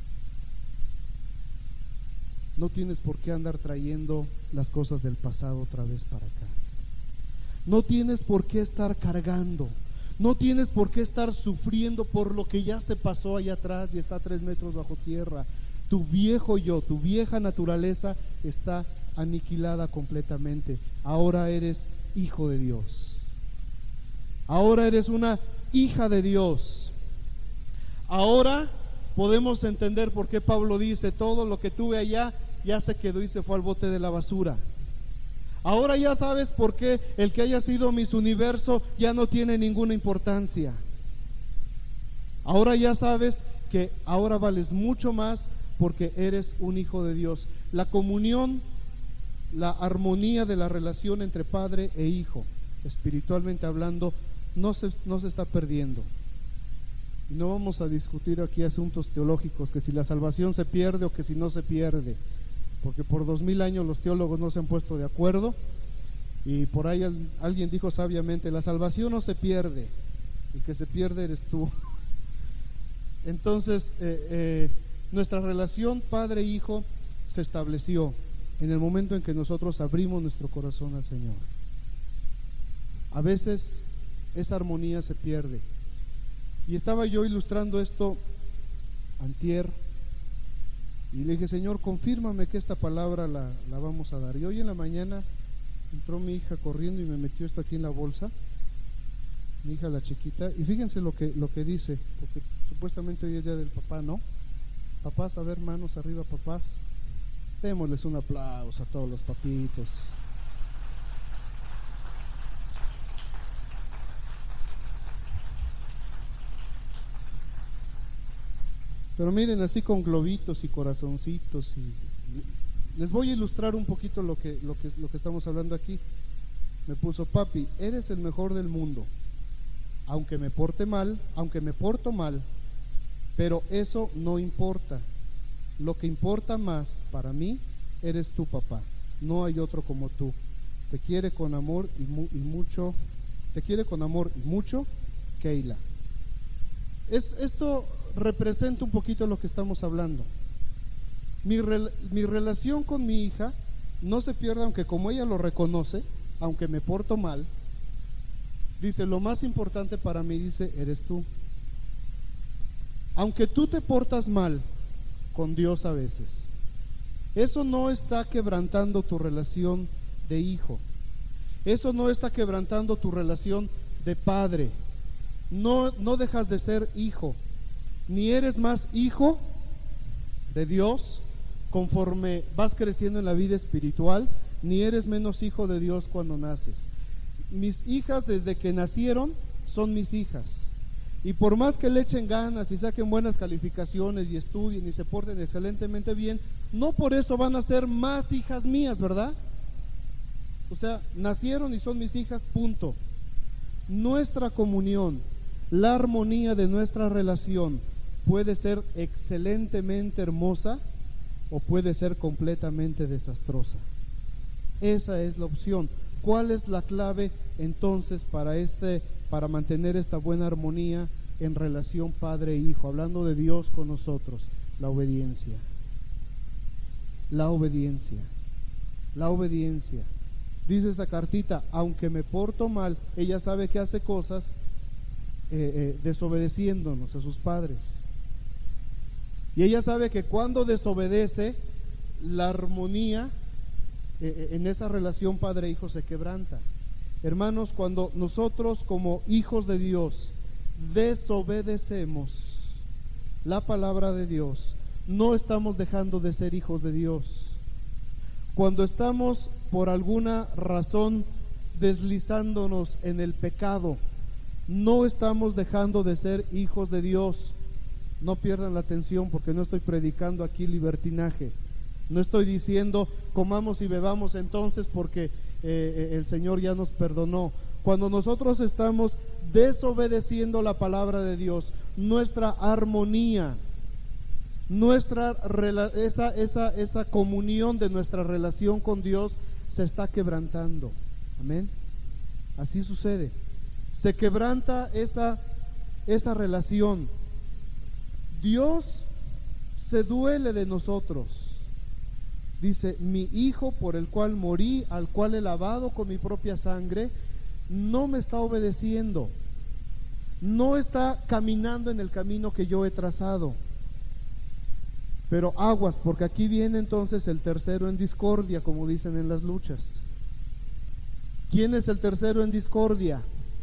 No tienes por qué andar trayendo las cosas del pasado otra vez para acá. No tienes por qué estar cargando, no tienes por qué estar sufriendo por lo que ya se pasó allá atrás y está tres metros bajo tierra. Tu viejo yo, tu vieja naturaleza está aniquilada completamente. Ahora eres hijo de Dios. Ahora eres una hija de Dios. Ahora podemos entender por qué Pablo dice, todo lo que tuve allá ya se quedó y se fue al bote de la basura. Ahora ya sabes por qué el que haya sido Miss Universo ya no tiene ninguna importancia. Ahora ya sabes que ahora vales mucho más porque eres un hijo de Dios. La comunión, la armonía de la relación entre padre e hijo, espiritualmente hablando, no se, no se está perdiendo. Y no vamos a discutir aquí asuntos teológicos, que si la salvación se pierde o que si no se pierde, porque por dos mil años los teólogos no se han puesto de acuerdo, y por ahí al, alguien dijo sabiamente, la salvación no se pierde, el que se pierde eres tú. Entonces, eh, eh, nuestra relación padre-hijo se estableció en el momento en que nosotros abrimos nuestro corazón al Señor. A veces esa armonía se pierde. Y estaba yo ilustrando esto antier, y le dije, Señor, confírmame que esta palabra la, la vamos a dar. Y hoy en la mañana entró mi hija corriendo y me metió esto aquí en la bolsa, mi hija la chiquita, y fíjense lo que, lo que dice, porque supuestamente hoy es día del papá, ¿no? Papás, a ver, manos arriba, papás. Démosles un aplauso a todos los papitos. Pero miren, así con globitos y corazoncitos, y les voy a ilustrar un poquito lo que, lo que, lo que estamos hablando aquí. Me puso, papi, eres el mejor del mundo, aunque me porte mal, aunque me porto mal, pero eso no importa. Lo que importa más para mí eres tú, papá. No hay otro como tú. Te quiere con amor y, mu y mucho, te quiere con amor y mucho, Keila. Es, esto representa un poquito lo que estamos hablando. Mi, rel mi relación con mi hija no se pierde, aunque como ella lo reconoce, aunque me porto mal, dice, lo más importante para mí, dice, eres tú. Aunque tú te portas mal con Dios a veces, eso no está quebrantando tu relación de hijo. Eso no está quebrantando tu relación de padre. No, no dejas de ser hijo, ni eres más hijo de Dios conforme vas creciendo en la vida espiritual, ni eres menos hijo de Dios cuando naces. Mis hijas desde que nacieron son mis hijas, y por más que le echen ganas y saquen buenas calificaciones y estudien y se porten excelentemente bien, no por eso van a ser más hijas mías, ¿verdad? O sea, nacieron y son mis hijas, punto. Nuestra comunión, la armonía de nuestra relación puede ser excelentemente hermosa o puede ser completamente desastrosa. Esa es la opción. ¿Cuál es la clave entonces para este, para mantener esta buena armonía en relación padre e hijo? Hablando de Dios con nosotros, la obediencia. La obediencia. La obediencia. Dice esta cartita, aunque me porto mal, ella sabe que hace cosas eh, eh, desobedeciéndonos a sus padres. Y ella sabe que cuando desobedece, la armonía eh, en esa relación padre-hijo se quebranta. Hermanos, cuando nosotros como hijos de Dios desobedecemos la palabra de Dios, no estamos dejando de ser hijos de Dios. Cuando estamos por alguna razón deslizándonos en el pecado, no estamos dejando de ser hijos de Dios. No pierdan la atención, porque no estoy predicando aquí libertinaje. No estoy diciendo comamos y bebamos entonces porque eh, el Señor ya nos perdonó. Cuando nosotros estamos desobedeciendo la palabra de Dios, nuestra armonía, nuestra esa, esa, esa comunión de nuestra relación con Dios se está quebrantando. Amén. Así sucede. Se quebranta esa, esa relación. Dios se duele de nosotros. Dice, mi hijo por el cual morí, al cual he lavado con mi propia sangre, no me está obedeciendo. No está caminando en el camino que yo he trazado. Pero aguas, porque aquí viene entonces el tercero en discordia, como dicen en las luchas. ¿Quién es el tercero en discordia?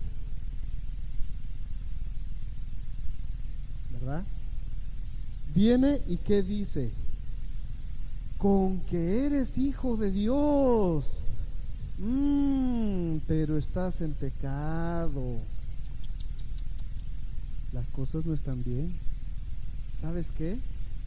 ¿Verdad? Viene y ¿qué dice? Con que eres hijo de Dios, mm, pero estás en pecado. Las cosas no están bien. ¿Sabes qué?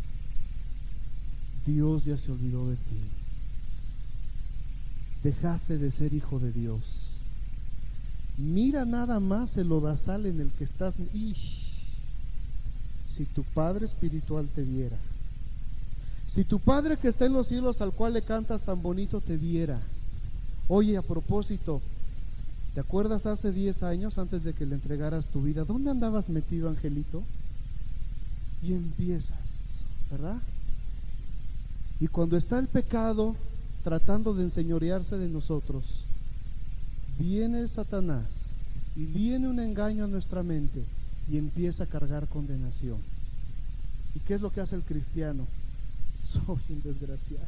Dios ya se olvidó de ti. Dejaste de ser hijo de Dios. Mira nada más el lodazal en el que estás. ¡Ish! Si tu Padre espiritual te viera, si tu Padre que está en los cielos, al cual le cantas tan bonito, te viera. Oye, a propósito, ¿te acuerdas hace diez años, antes de que le entregaras tu vida, dónde andabas metido, angelito? Y empiezas, ¿verdad? Y cuando está el pecado tratando de enseñorearse de nosotros, viene Satanás y viene un engaño a nuestra mente y empieza a cargar condenación. ¿Y qué es lo que hace el cristiano? Soy un desgraciado,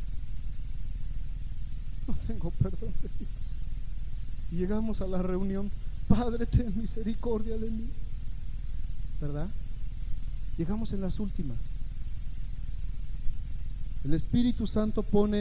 no tengo perdón de Dios. Y llegamos a la reunión: Padre, ten misericordia de mí, ¿verdad? Llegamos en las últimas. El Espíritu Santo pone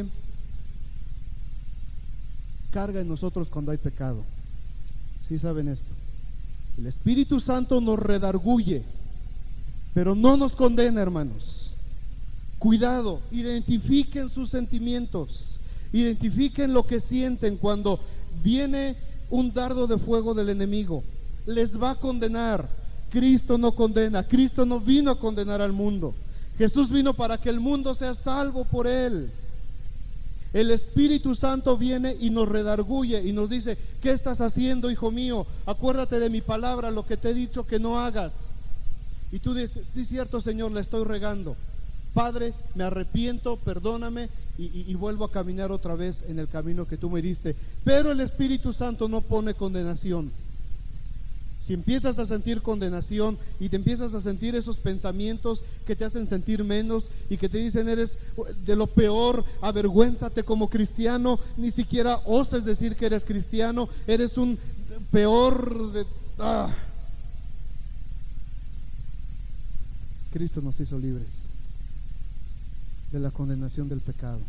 carga en nosotros cuando hay pecado. ¿Sí saben esto? El Espíritu Santo nos redarguye, pero no nos condena, hermanos. Cuidado, identifiquen sus sentimientos, identifiquen lo que sienten cuando viene un dardo de fuego del enemigo. Les va a condenar. Cristo no condena, Cristo no vino a condenar al mundo. Jesús vino para que el mundo sea salvo por Él. El Espíritu Santo viene y nos redarguye y nos dice: ¿qué estás haciendo, hijo mío? Acuérdate de mi palabra, lo que te he dicho que no hagas. Y tú dices: sí, cierto, Señor, le estoy regando. Padre, me arrepiento, perdóname, y, y, y vuelvo a caminar otra vez en el camino que tú me diste. Pero el Espíritu Santo no pone condenación. Si empiezas a sentir condenación y te empiezas a sentir esos pensamientos que te hacen sentir menos y que te dicen: eres de lo peor, avergüénzate como cristiano, ni siquiera oses decir que eres cristiano, eres un peor de... ¡Ah! Cristo nos hizo libres de la condenación del pecado.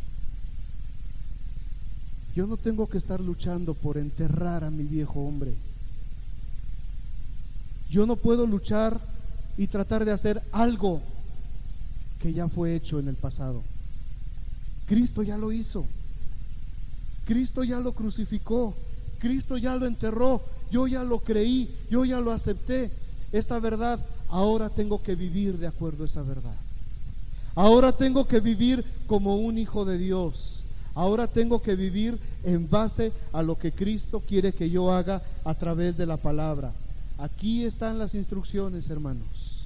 Yo no tengo que estar luchando por enterrar a mi viejo hombre. Yo no puedo luchar y tratar de hacer algo que ya fue hecho en el pasado. Cristo ya lo hizo. Cristo ya lo crucificó. Cristo ya lo enterró. Yo ya lo creí. Yo ya lo acepté. Esta verdad, ahora tengo que vivir de acuerdo a esa verdad. Ahora tengo que vivir como un hijo de Dios. Ahora tengo que vivir en base a lo que Cristo quiere que yo haga a través de la palabra. Aquí están las instrucciones, hermanos.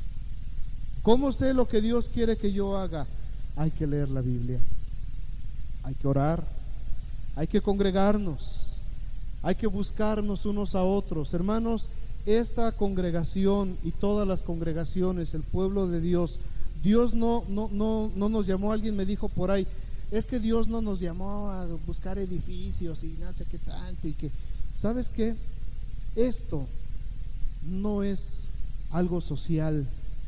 ¿Cómo sé lo que Dios quiere que yo haga? Hay que leer la Biblia, hay que orar, hay que congregarnos, hay que buscarnos unos a otros. Hermanos, esta congregación y todas las congregaciones, el pueblo de Dios, Dios no, no, no, no nos llamó. Alguien me dijo por ahí: es que Dios no nos llamó a buscar edificios y no sé qué tanto. Y que, ¿sabes qué? Esto no es algo social,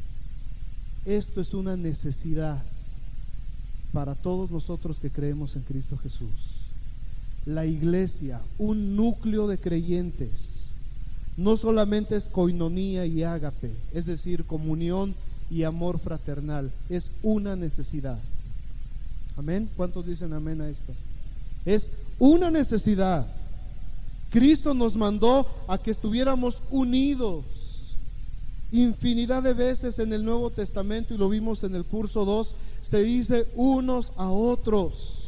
esto es una necesidad para todos nosotros que creemos en Cristo Jesús. La iglesia, un núcleo de creyentes, no solamente es coinonía y ágape, es decir, comunión y amor fraternal, es una necesidad. Amén. ¿Cuántos dicen amén a esto? Es una necesidad. Cristo nos mandó a que estuviéramos unidos. Infinidad de veces en el Nuevo Testamento, y lo vimos en el curso dos, se dice unos a otros.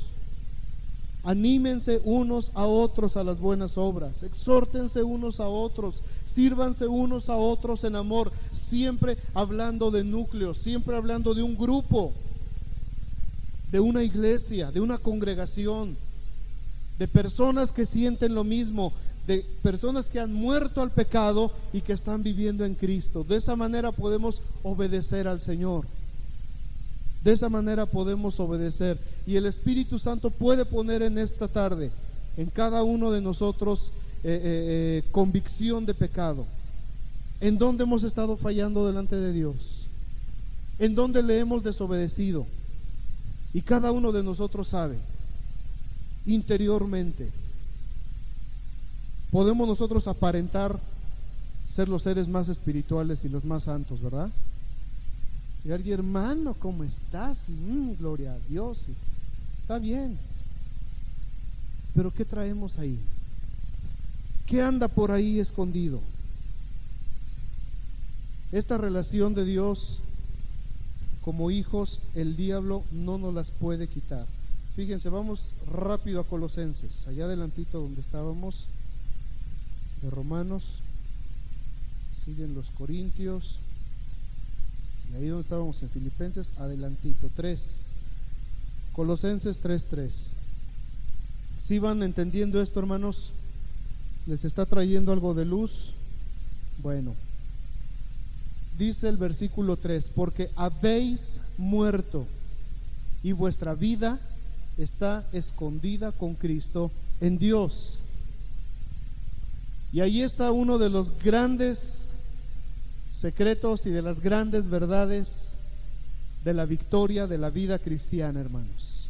Anímense unos a otros a las buenas obras, exhórtense unos a otros, sírvanse unos a otros en amor, siempre hablando de núcleos, siempre hablando de un grupo, de una iglesia, de una congregación, de personas que sienten lo mismo, de personas que han muerto al pecado y que están viviendo en Cristo. De esa manera podemos obedecer al Señor. De esa manera podemos obedecer. Y el Espíritu Santo puede poner en esta tarde, en cada uno de nosotros, eh, eh, eh, convicción de pecado. ¿En dónde hemos estado fallando delante de Dios? ¿En dónde le hemos desobedecido? Y cada uno de nosotros sabe interiormente. Podemos nosotros aparentar ser los seres más espirituales y los más santos, ¿verdad? Y hermano, ¿cómo estás? Mm, gloria a Dios. Está bien. Pero ¿qué traemos ahí? ¿Qué anda por ahí escondido? Esta relación de Dios como hijos, el diablo no nos las puede quitar. Fíjense, vamos rápido a Colosenses, allá adelantito donde estábamos, de Romanos, siguen los Corintios, y ahí donde estábamos en Filipenses, adelantito, tres, Colosenses tres, tres. ¿Sí van entendiendo esto, hermanos? ¿Les está trayendo algo de luz? Bueno, dice el versículo tres, porque habéis muerto y vuestra vida está escondida con Cristo en Dios. Y ahí está uno de los grandes secretos y de las grandes verdades de la victoria de la vida cristiana, hermanos.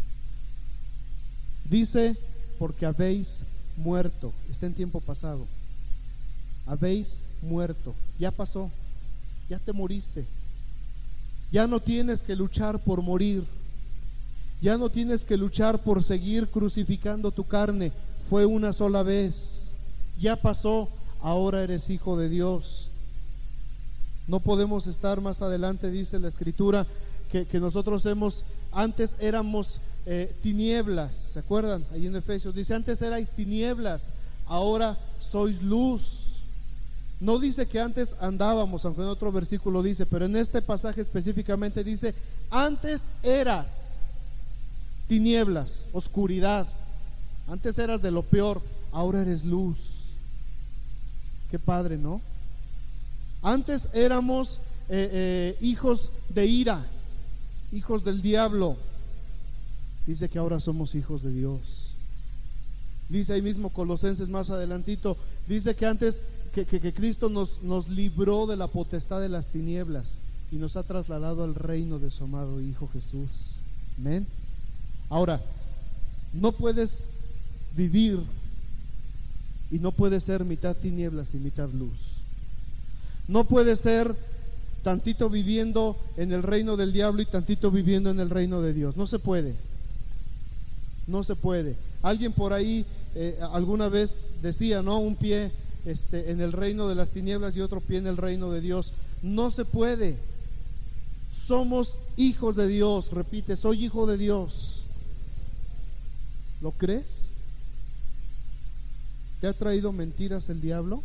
Dice, porque habéis muerto, está en tiempo pasado. Habéis muerto, ya pasó, ya te moriste. Ya no tienes que luchar por morir. Ya no tienes que luchar por seguir crucificando tu carne. Fue una sola vez. Ya pasó, ahora eres hijo de Dios. No podemos estar más adelante, dice la Escritura, que, que nosotros hemos, antes éramos eh, tinieblas, ¿se acuerdan? Ahí en Efesios dice, antes erais tinieblas, ahora sois luz. No dice que antes andábamos, aunque en otro versículo dice, pero en este pasaje específicamente dice, antes eras tinieblas, oscuridad, antes eras de lo peor, ahora eres luz. Qué padre, ¿no? Antes éramos eh, eh, hijos de ira, hijos del diablo. Dice que ahora somos hijos de Dios. Dice ahí mismo Colosenses más adelantito, dice que antes que, que, que Cristo nos, nos libró de la potestad de las tinieblas y nos ha trasladado al reino de su amado Hijo Jesús. Amén. Ahora, no puedes vivir y no puedes ser mitad tinieblas y mitad luz. No puedes ser tantito viviendo en el reino del diablo y tantito viviendo en el reino de Dios. No se puede. No se puede. Alguien por ahí eh, alguna vez decía, ¿no? Un pie este, en el reino de las tinieblas y otro pie en el reino de Dios. No se puede. Somos hijos de Dios. Repite, soy hijo de Dios. ¿Lo crees? ¿Te ha traído mentiras el diablo?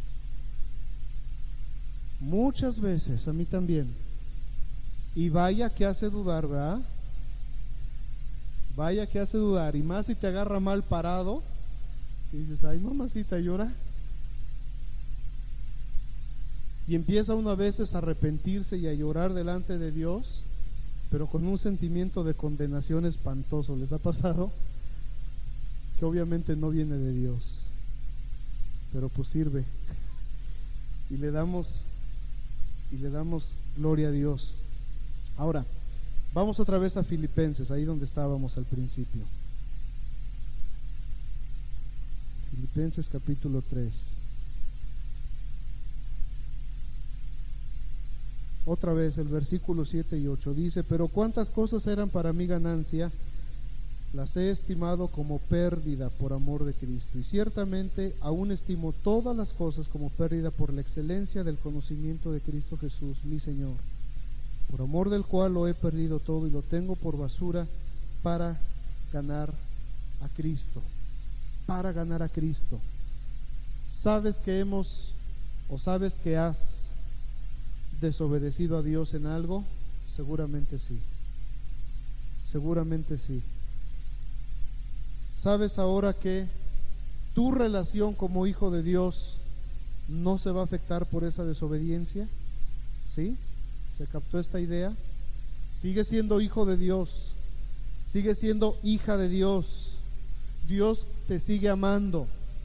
Muchas veces, a mí también. Y vaya que hace dudar, ¿verdad? Vaya que hace dudar. Y más si te agarra mal parado y dices, ay mamacita, llora. Y empieza uno a veces a arrepentirse y a llorar delante de Dios, pero con un sentimiento de condenación espantoso. ¿Les ha pasado? Que obviamente no viene de Dios, pero pues sirve. Y le damos y le damos gloria a Dios. Ahora, vamos otra vez a Filipenses, ahí donde estábamos al principio. Filipenses capítulo tres. Otra vez el versículo siete y ocho dice, pero cuántas cosas eran para mí ganancia, las he estimado como pérdida por amor de Cristo, y ciertamente aún estimo todas las cosas como pérdida por la excelencia del conocimiento de Cristo Jesús, mi Señor, por amor del cual lo he perdido todo y lo tengo por basura para ganar a Cristo, para ganar a Cristo. ¿Sabes que hemos, o sabes que has desobedecido a Dios en algo? Seguramente sí, seguramente sí. ¿Sabes ahora que tu relación como hijo de Dios no se va a afectar por esa desobediencia? ¿Sí? ¿Se captó esta idea? Sigue siendo hijo de Dios, sigue siendo hija de Dios. Dios te sigue amando.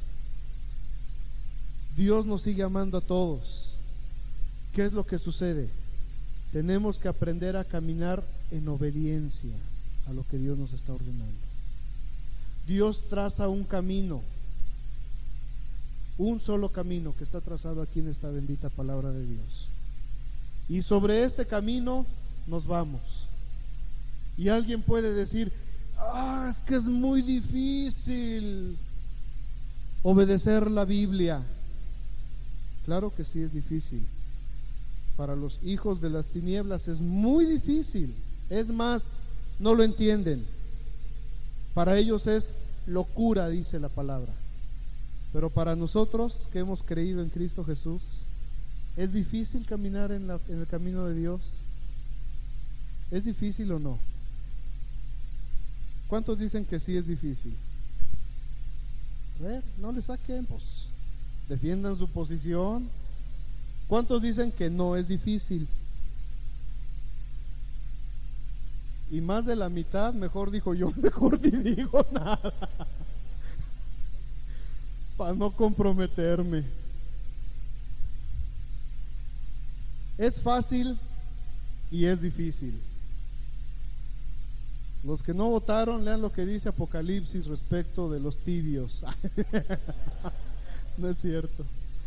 Dios nos sigue amando a todos. ¿Qué es lo que sucede? Tenemos que aprender a caminar en obediencia a lo que Dios nos está ordenando. Dios traza un camino, un solo camino que está trazado aquí en esta bendita palabra de Dios. Y sobre este camino nos vamos. Y alguien puede decir, ah, es que es muy difícil. Obedecer la Biblia, claro que sí es difícil. Para los hijos de las tinieblas es muy difícil. Es más, no lo entienden. Para ellos es locura, dice la palabra. Pero para nosotros que hemos creído en Cristo Jesús, ¿es difícil caminar en, la, en el camino de Dios? ¿Es difícil o no? ¿Cuántos dicen que sí es difícil? A ver, no le saquen, pues defiendan su posición. ¿Cuántos dicen que no es difícil? Y más de la mitad, mejor dijo yo, mejor ni digo nada, para no comprometerme. Es fácil y es difícil. Los que no votaron, lean lo que dice Apocalipsis respecto de los tibios. No es cierto.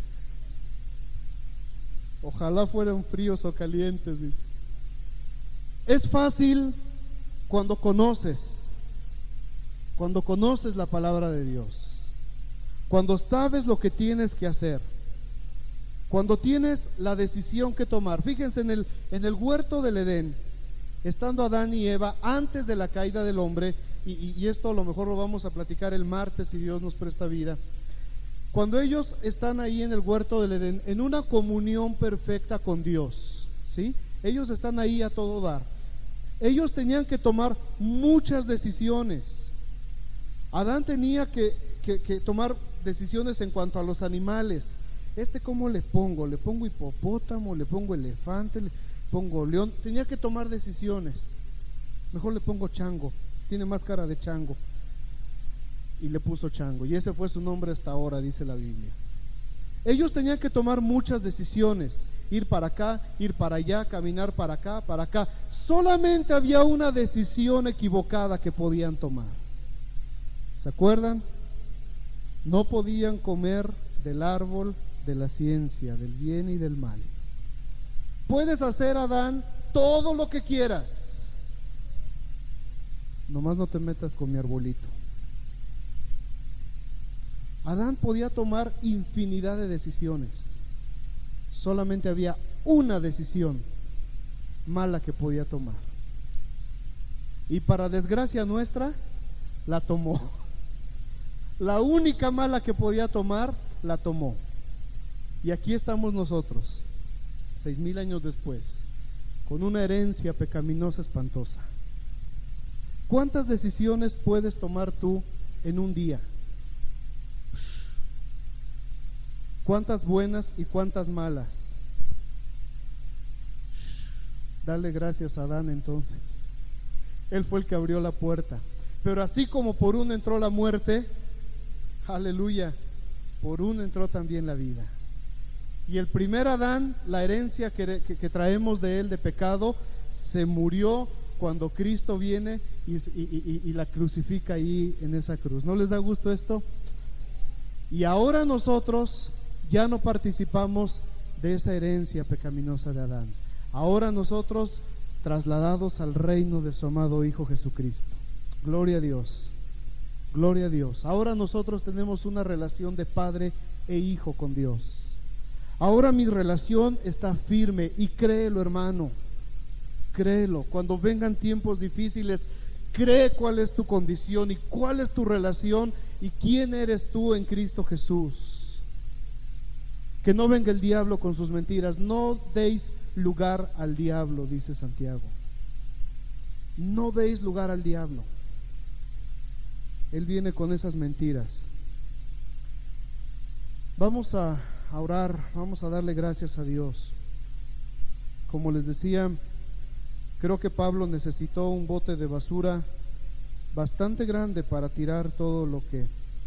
Ojalá fueran fríos o calientes, dice. Es fácil cuando conoces, cuando conoces la palabra de Dios, cuando sabes lo que tienes que hacer, cuando tienes la decisión que tomar. Fíjense en el, en el huerto del Edén, estando Adán y Eva antes de la caída del hombre, y, y, y esto a lo mejor lo vamos a platicar el martes si Dios nos presta vida. Cuando ellos están ahí en el huerto del Edén, en una comunión perfecta con Dios, ¿sí? Ellos están ahí a todo dar. Ellos tenían que tomar muchas decisiones. Adán tenía que, que, que tomar decisiones en cuanto a los animales. Este, ¿cómo le pongo? ¿Le pongo hipopótamo? ¿Le pongo elefante? ¿Le pongo león? Tenía que tomar decisiones. Mejor le pongo chango, tiene más cara de chango. Y le puso chango, y ese fue su nombre hasta ahora, dice la Biblia. Ellos tenían que tomar muchas decisiones, ir para acá, ir para allá, caminar para acá, para acá. Solamente había una decisión equivocada que podían tomar. ¿Se acuerdan? No podían comer del árbol de la ciencia, del bien y del mal. Puedes hacer, Adán, todo lo que quieras, nomás no te metas con mi arbolito. Adán podía tomar infinidad de decisiones, solamente había una decisión mala que podía tomar, y para desgracia nuestra la tomó. La única mala que podía tomar la tomó, y aquí estamos nosotros seis mil años después con una herencia pecaminosa espantosa. ¿Cuántas decisiones puedes tomar tú en un día? ¿Cuántas buenas y cuántas malas? Dale gracias a Adán entonces. Él fue el que abrió la puerta. Pero así como por uno entró la muerte, aleluya, por uno entró también la vida. Y el primer Adán, la herencia que, que, que traemos de él de pecado, se murió cuando Cristo viene y, y, y, y la crucifica ahí en esa cruz. ¿No les da gusto esto? Y ahora nosotros ya no participamos de esa herencia pecaminosa de Adán. Ahora nosotros trasladados al reino de su amado Hijo Jesucristo. Gloria a Dios, gloria a Dios. Ahora nosotros tenemos una relación de padre e hijo con Dios. Ahora mi relación está firme, y créelo, hermano, créelo. Cuando vengan tiempos difíciles, cree cuál es tu condición y cuál es tu relación y quién eres tú en Cristo Jesús. Que no venga el diablo con sus mentiras. No deis lugar al diablo, dice Santiago. No deis lugar al diablo. Él viene con esas mentiras. Vamos a orar, vamos a darle gracias a Dios. Como les decía, creo que Pablo necesitó un bote de basura bastante grande para tirar todo lo que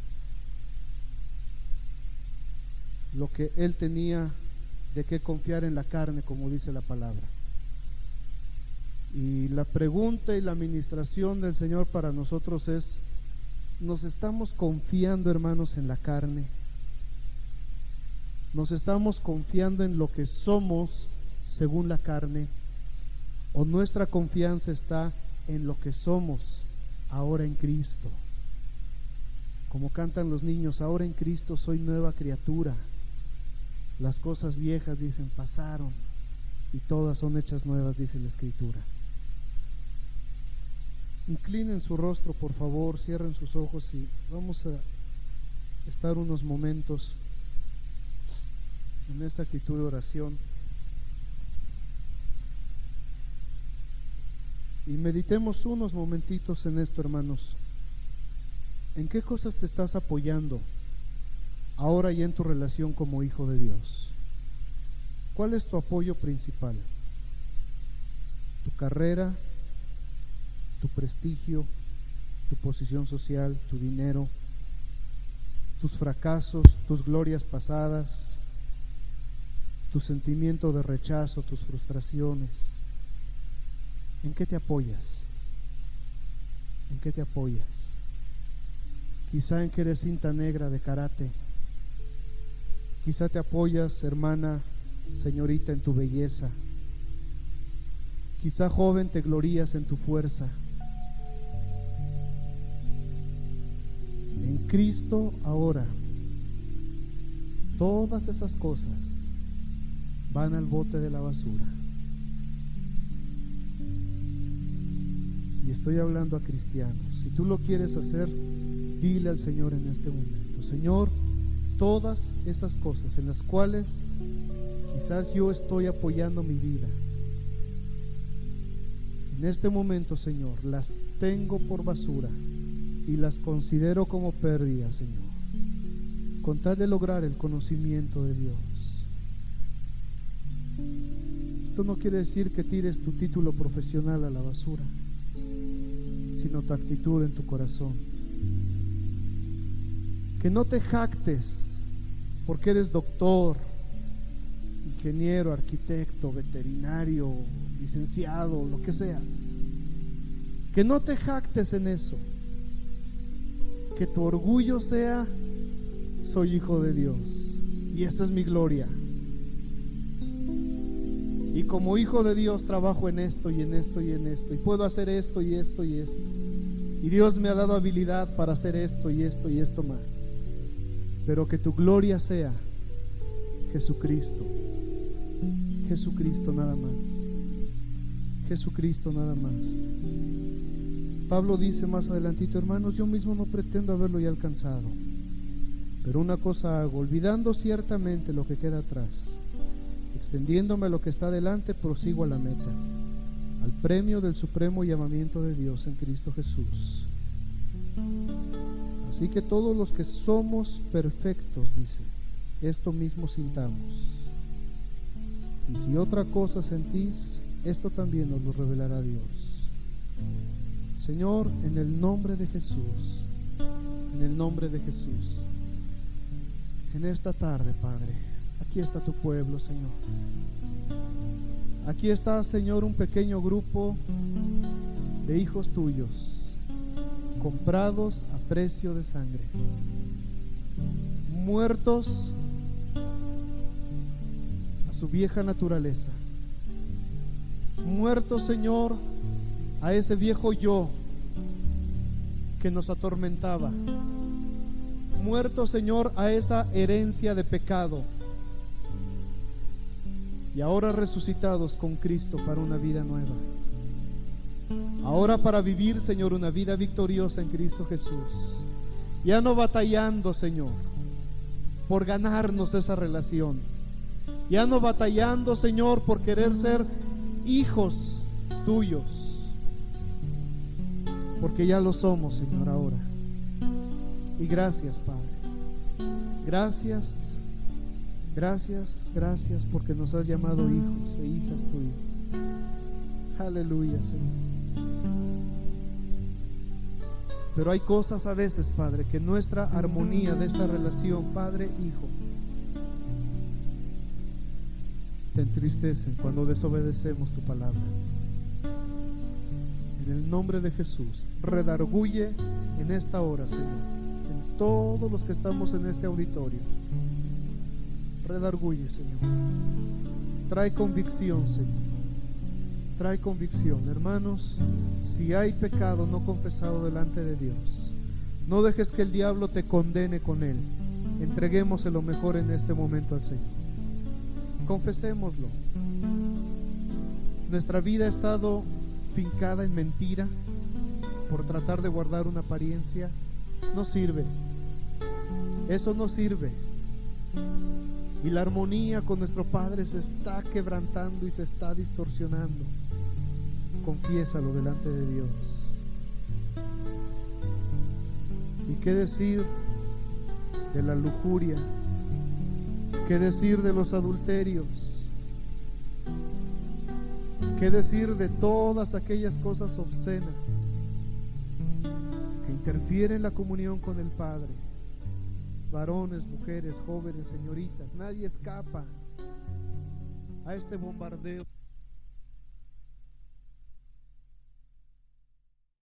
lo que él tenía de qué confiar en la carne, como dice la palabra. Y la pregunta y la administración del Señor para nosotros es: ¿nos estamos confiando, hermanos, en la carne? ¿Nos estamos confiando en lo que somos según la carne? ¿O nuestra confianza está en lo que somos ahora en Cristo? como cantan los niños, ahora en Cristo soy nueva criatura. Las cosas viejas, dicen, pasaron y todas son hechas nuevas, dice la Escritura. Inclinen su rostro, por favor, cierren sus ojos y vamos a estar unos momentos en esa actitud de oración. Y meditemos unos momentitos en esto, hermanos. ¿En qué cosas te estás apoyando ahora ya en tu relación como hijo de Dios? ¿Cuál es tu apoyo principal? ¿Tu carrera? ¿Tu prestigio? ¿Tu posición social? ¿Tu dinero? ¿Tus fracasos? ¿Tus glorias pasadas? ¿Tu sentimiento de rechazo? ¿Tus frustraciones? ¿En qué te apoyas? ¿En qué te apoyas? Quizá en que eres cinta negra de karate. Quizá te apoyas, hermana, señorita, en tu belleza. Quizá, joven, te glorías en tu fuerza. En Cristo ahora, todas esas cosas van al bote de la basura. Y estoy hablando a cristianos. Si tú lo quieres hacer, dile al Señor en este momento: Señor, todas esas cosas en las cuales quizás yo estoy apoyando mi vida, en este momento, Señor, las tengo por basura y las considero como pérdida, Señor, con tal de lograr el conocimiento de Dios. Esto no quiere decir que tires tu título profesional a la basura, sino tu actitud en tu corazón. Que no te jactes porque eres doctor, ingeniero, arquitecto, veterinario, licenciado, lo que seas. Que no te jactes en eso. Que tu orgullo sea: soy hijo de Dios y esa es mi gloria. Y como hijo de Dios trabajo en esto y en esto y en esto, y puedo hacer esto y esto y esto, y Dios me ha dado habilidad para hacer esto y esto y esto más. Pero que tu gloria sea Jesucristo. Jesucristo nada más. Jesucristo nada más. Pablo dice más adelantito: hermanos, yo mismo no pretendo haberlo ya alcanzado, pero una cosa hago, olvidando ciertamente lo que queda atrás, extendiéndome a lo que está delante, prosigo a la meta, al premio del supremo llamamiento de Dios en Cristo Jesús. Así que todos los que somos perfectos, dice, esto mismo sintamos. Y si otra cosa sentís, esto también nos lo revelará Dios. Señor, en el nombre de Jesús, en el nombre de Jesús, en esta tarde, Padre, aquí está tu pueblo, Señor. Aquí está, Señor, un pequeño grupo de hijos tuyos, comprados a precio de sangre, muertos a su vieja naturaleza, muertos, Señor, a ese viejo yo que nos atormentaba, muertos, Señor, a esa herencia de pecado, y ahora resucitados con Cristo para una vida nueva. Ahora para vivir, Señor, una vida victoriosa en Cristo Jesús. Ya no batallando, Señor, por ganarnos esa relación. Ya no batallando, Señor, por querer ser hijos tuyos, porque ya lo somos, Señor, ahora. Y gracias, Padre. Gracias, gracias, gracias, porque nos has llamado hijos e hijas tuyas. Aleluya, Señor. Pero hay cosas a veces, Padre, que nuestra armonía de esta relación Padre-Hijo te entristecen cuando desobedecemos tu palabra. En el nombre de Jesús, redarguye en esta hora, Señor, en todos los que estamos en este auditorio. Redarguye, Señor. Trae convicción, Señor. Trae convicción, hermanos. Si hay pecado no confesado delante de Dios, No dejes que el diablo te condene con él. Entreguémosle lo mejor en este momento al Señor. Confesémoslo. Nuestra vida ha estado fincada en mentira por tratar de guardar una apariencia. No sirve. Eso no sirve. Y la armonía con nuestro Padre se está quebrantando y se está distorsionando. Confiésalo delante de Dios. ¿Y qué decir de la lujuria? ¿Qué decir de los adulterios? ¿Qué decir de todas aquellas cosas obscenas que interfieren en la comunión con el Padre? Varones, mujeres, jóvenes, señoritas, nadie escapa a este bombardeo.